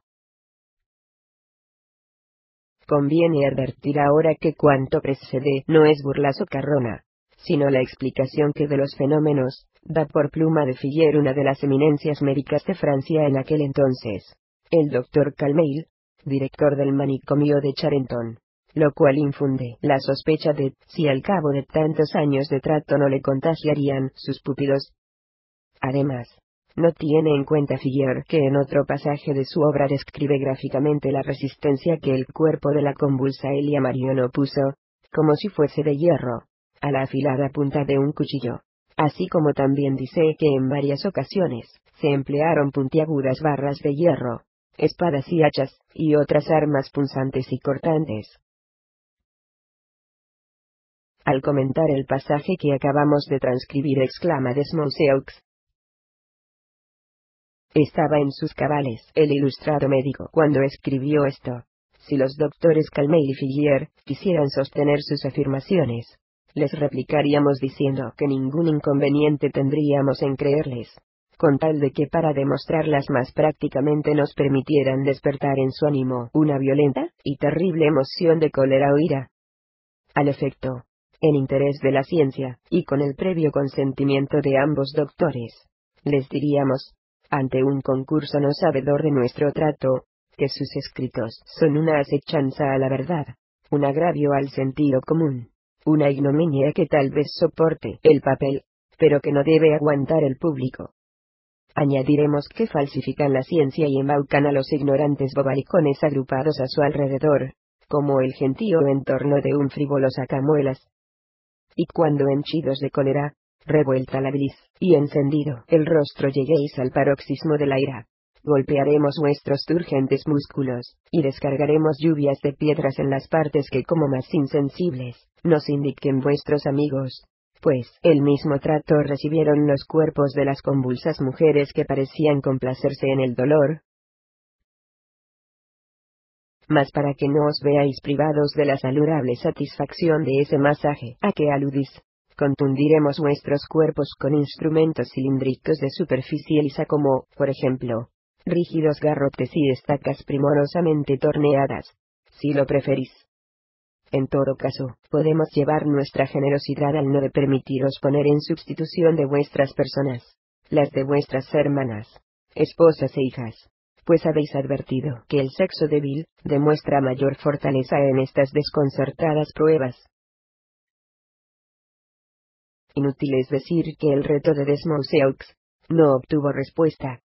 Conviene advertir ahora que cuanto precede no es burla socarrona, sino la explicación que de los fenómenos, da por pluma de Figuier una de las eminencias médicas de Francia en aquel entonces, el doctor Calmeil, director del manicomio de Charenton, lo cual infunde la sospecha de si al cabo de tantos años de trato no le contagiarían sus púpilos. Además, no tiene en cuenta Figuier que en otro pasaje de su obra describe gráficamente la resistencia que el cuerpo de la convulsa Elia Marion opuso, como si fuese de hierro, a la afilada punta de un cuchillo, así como también dice que en varias ocasiones se emplearon puntiagudas barras de hierro, espadas y hachas, y otras armas punzantes y cortantes. Al comentar el pasaje que acabamos de transcribir exclama Desmouseux: estaba en sus cabales el ilustrado médico cuando escribió esto. Si los doctores Calmeil y Figuier quisieran sostener sus afirmaciones, les replicaríamos diciendo que ningún inconveniente tendríamos en creerles, con tal de que para demostrarlas más prácticamente nos permitieran despertar en su ánimo una violenta y terrible emoción de cólera o ira. Al efecto, en interés de la ciencia, y con el previo consentimiento de ambos doctores, les diríamos, ante un concurso no sabedor de nuestro trato, que sus escritos son una asechanza a la verdad, un agravio al sentido común, una ignominia que tal vez soporte el papel, pero que no debe aguantar el público. Añadiremos que falsifican la ciencia y embaucan a los ignorantes bobalicones agrupados a su alrededor, como el gentío en torno de un frívolo sacamuelas. Y cuando henchidos de cólera, revuelta la bilis, y encendido el rostro lleguéis al paroxismo de la ira, golpearemos vuestros turgentes músculos, y descargaremos lluvias de piedras en las partes que como más insensibles, nos indiquen vuestros amigos, pues el mismo trato recibieron los cuerpos de las convulsas mujeres que parecían complacerse en el dolor. Mas para que no os veáis privados de la saludable satisfacción de ese masaje a que aludís, contundiremos vuestros cuerpos con instrumentos cilíndricos de superficie lisa como, por ejemplo, rígidos garrotes y estacas primorosamente torneadas, si lo preferís. En todo caso, podemos llevar nuestra generosidad al no de permitiros poner en sustitución de vuestras personas, las de vuestras hermanas, esposas e hijas, pues habéis advertido que el sexo débil demuestra mayor fortaleza en estas desconcertadas pruebas. Inútil es decir que el reto de Desmoseux no obtuvo respuesta.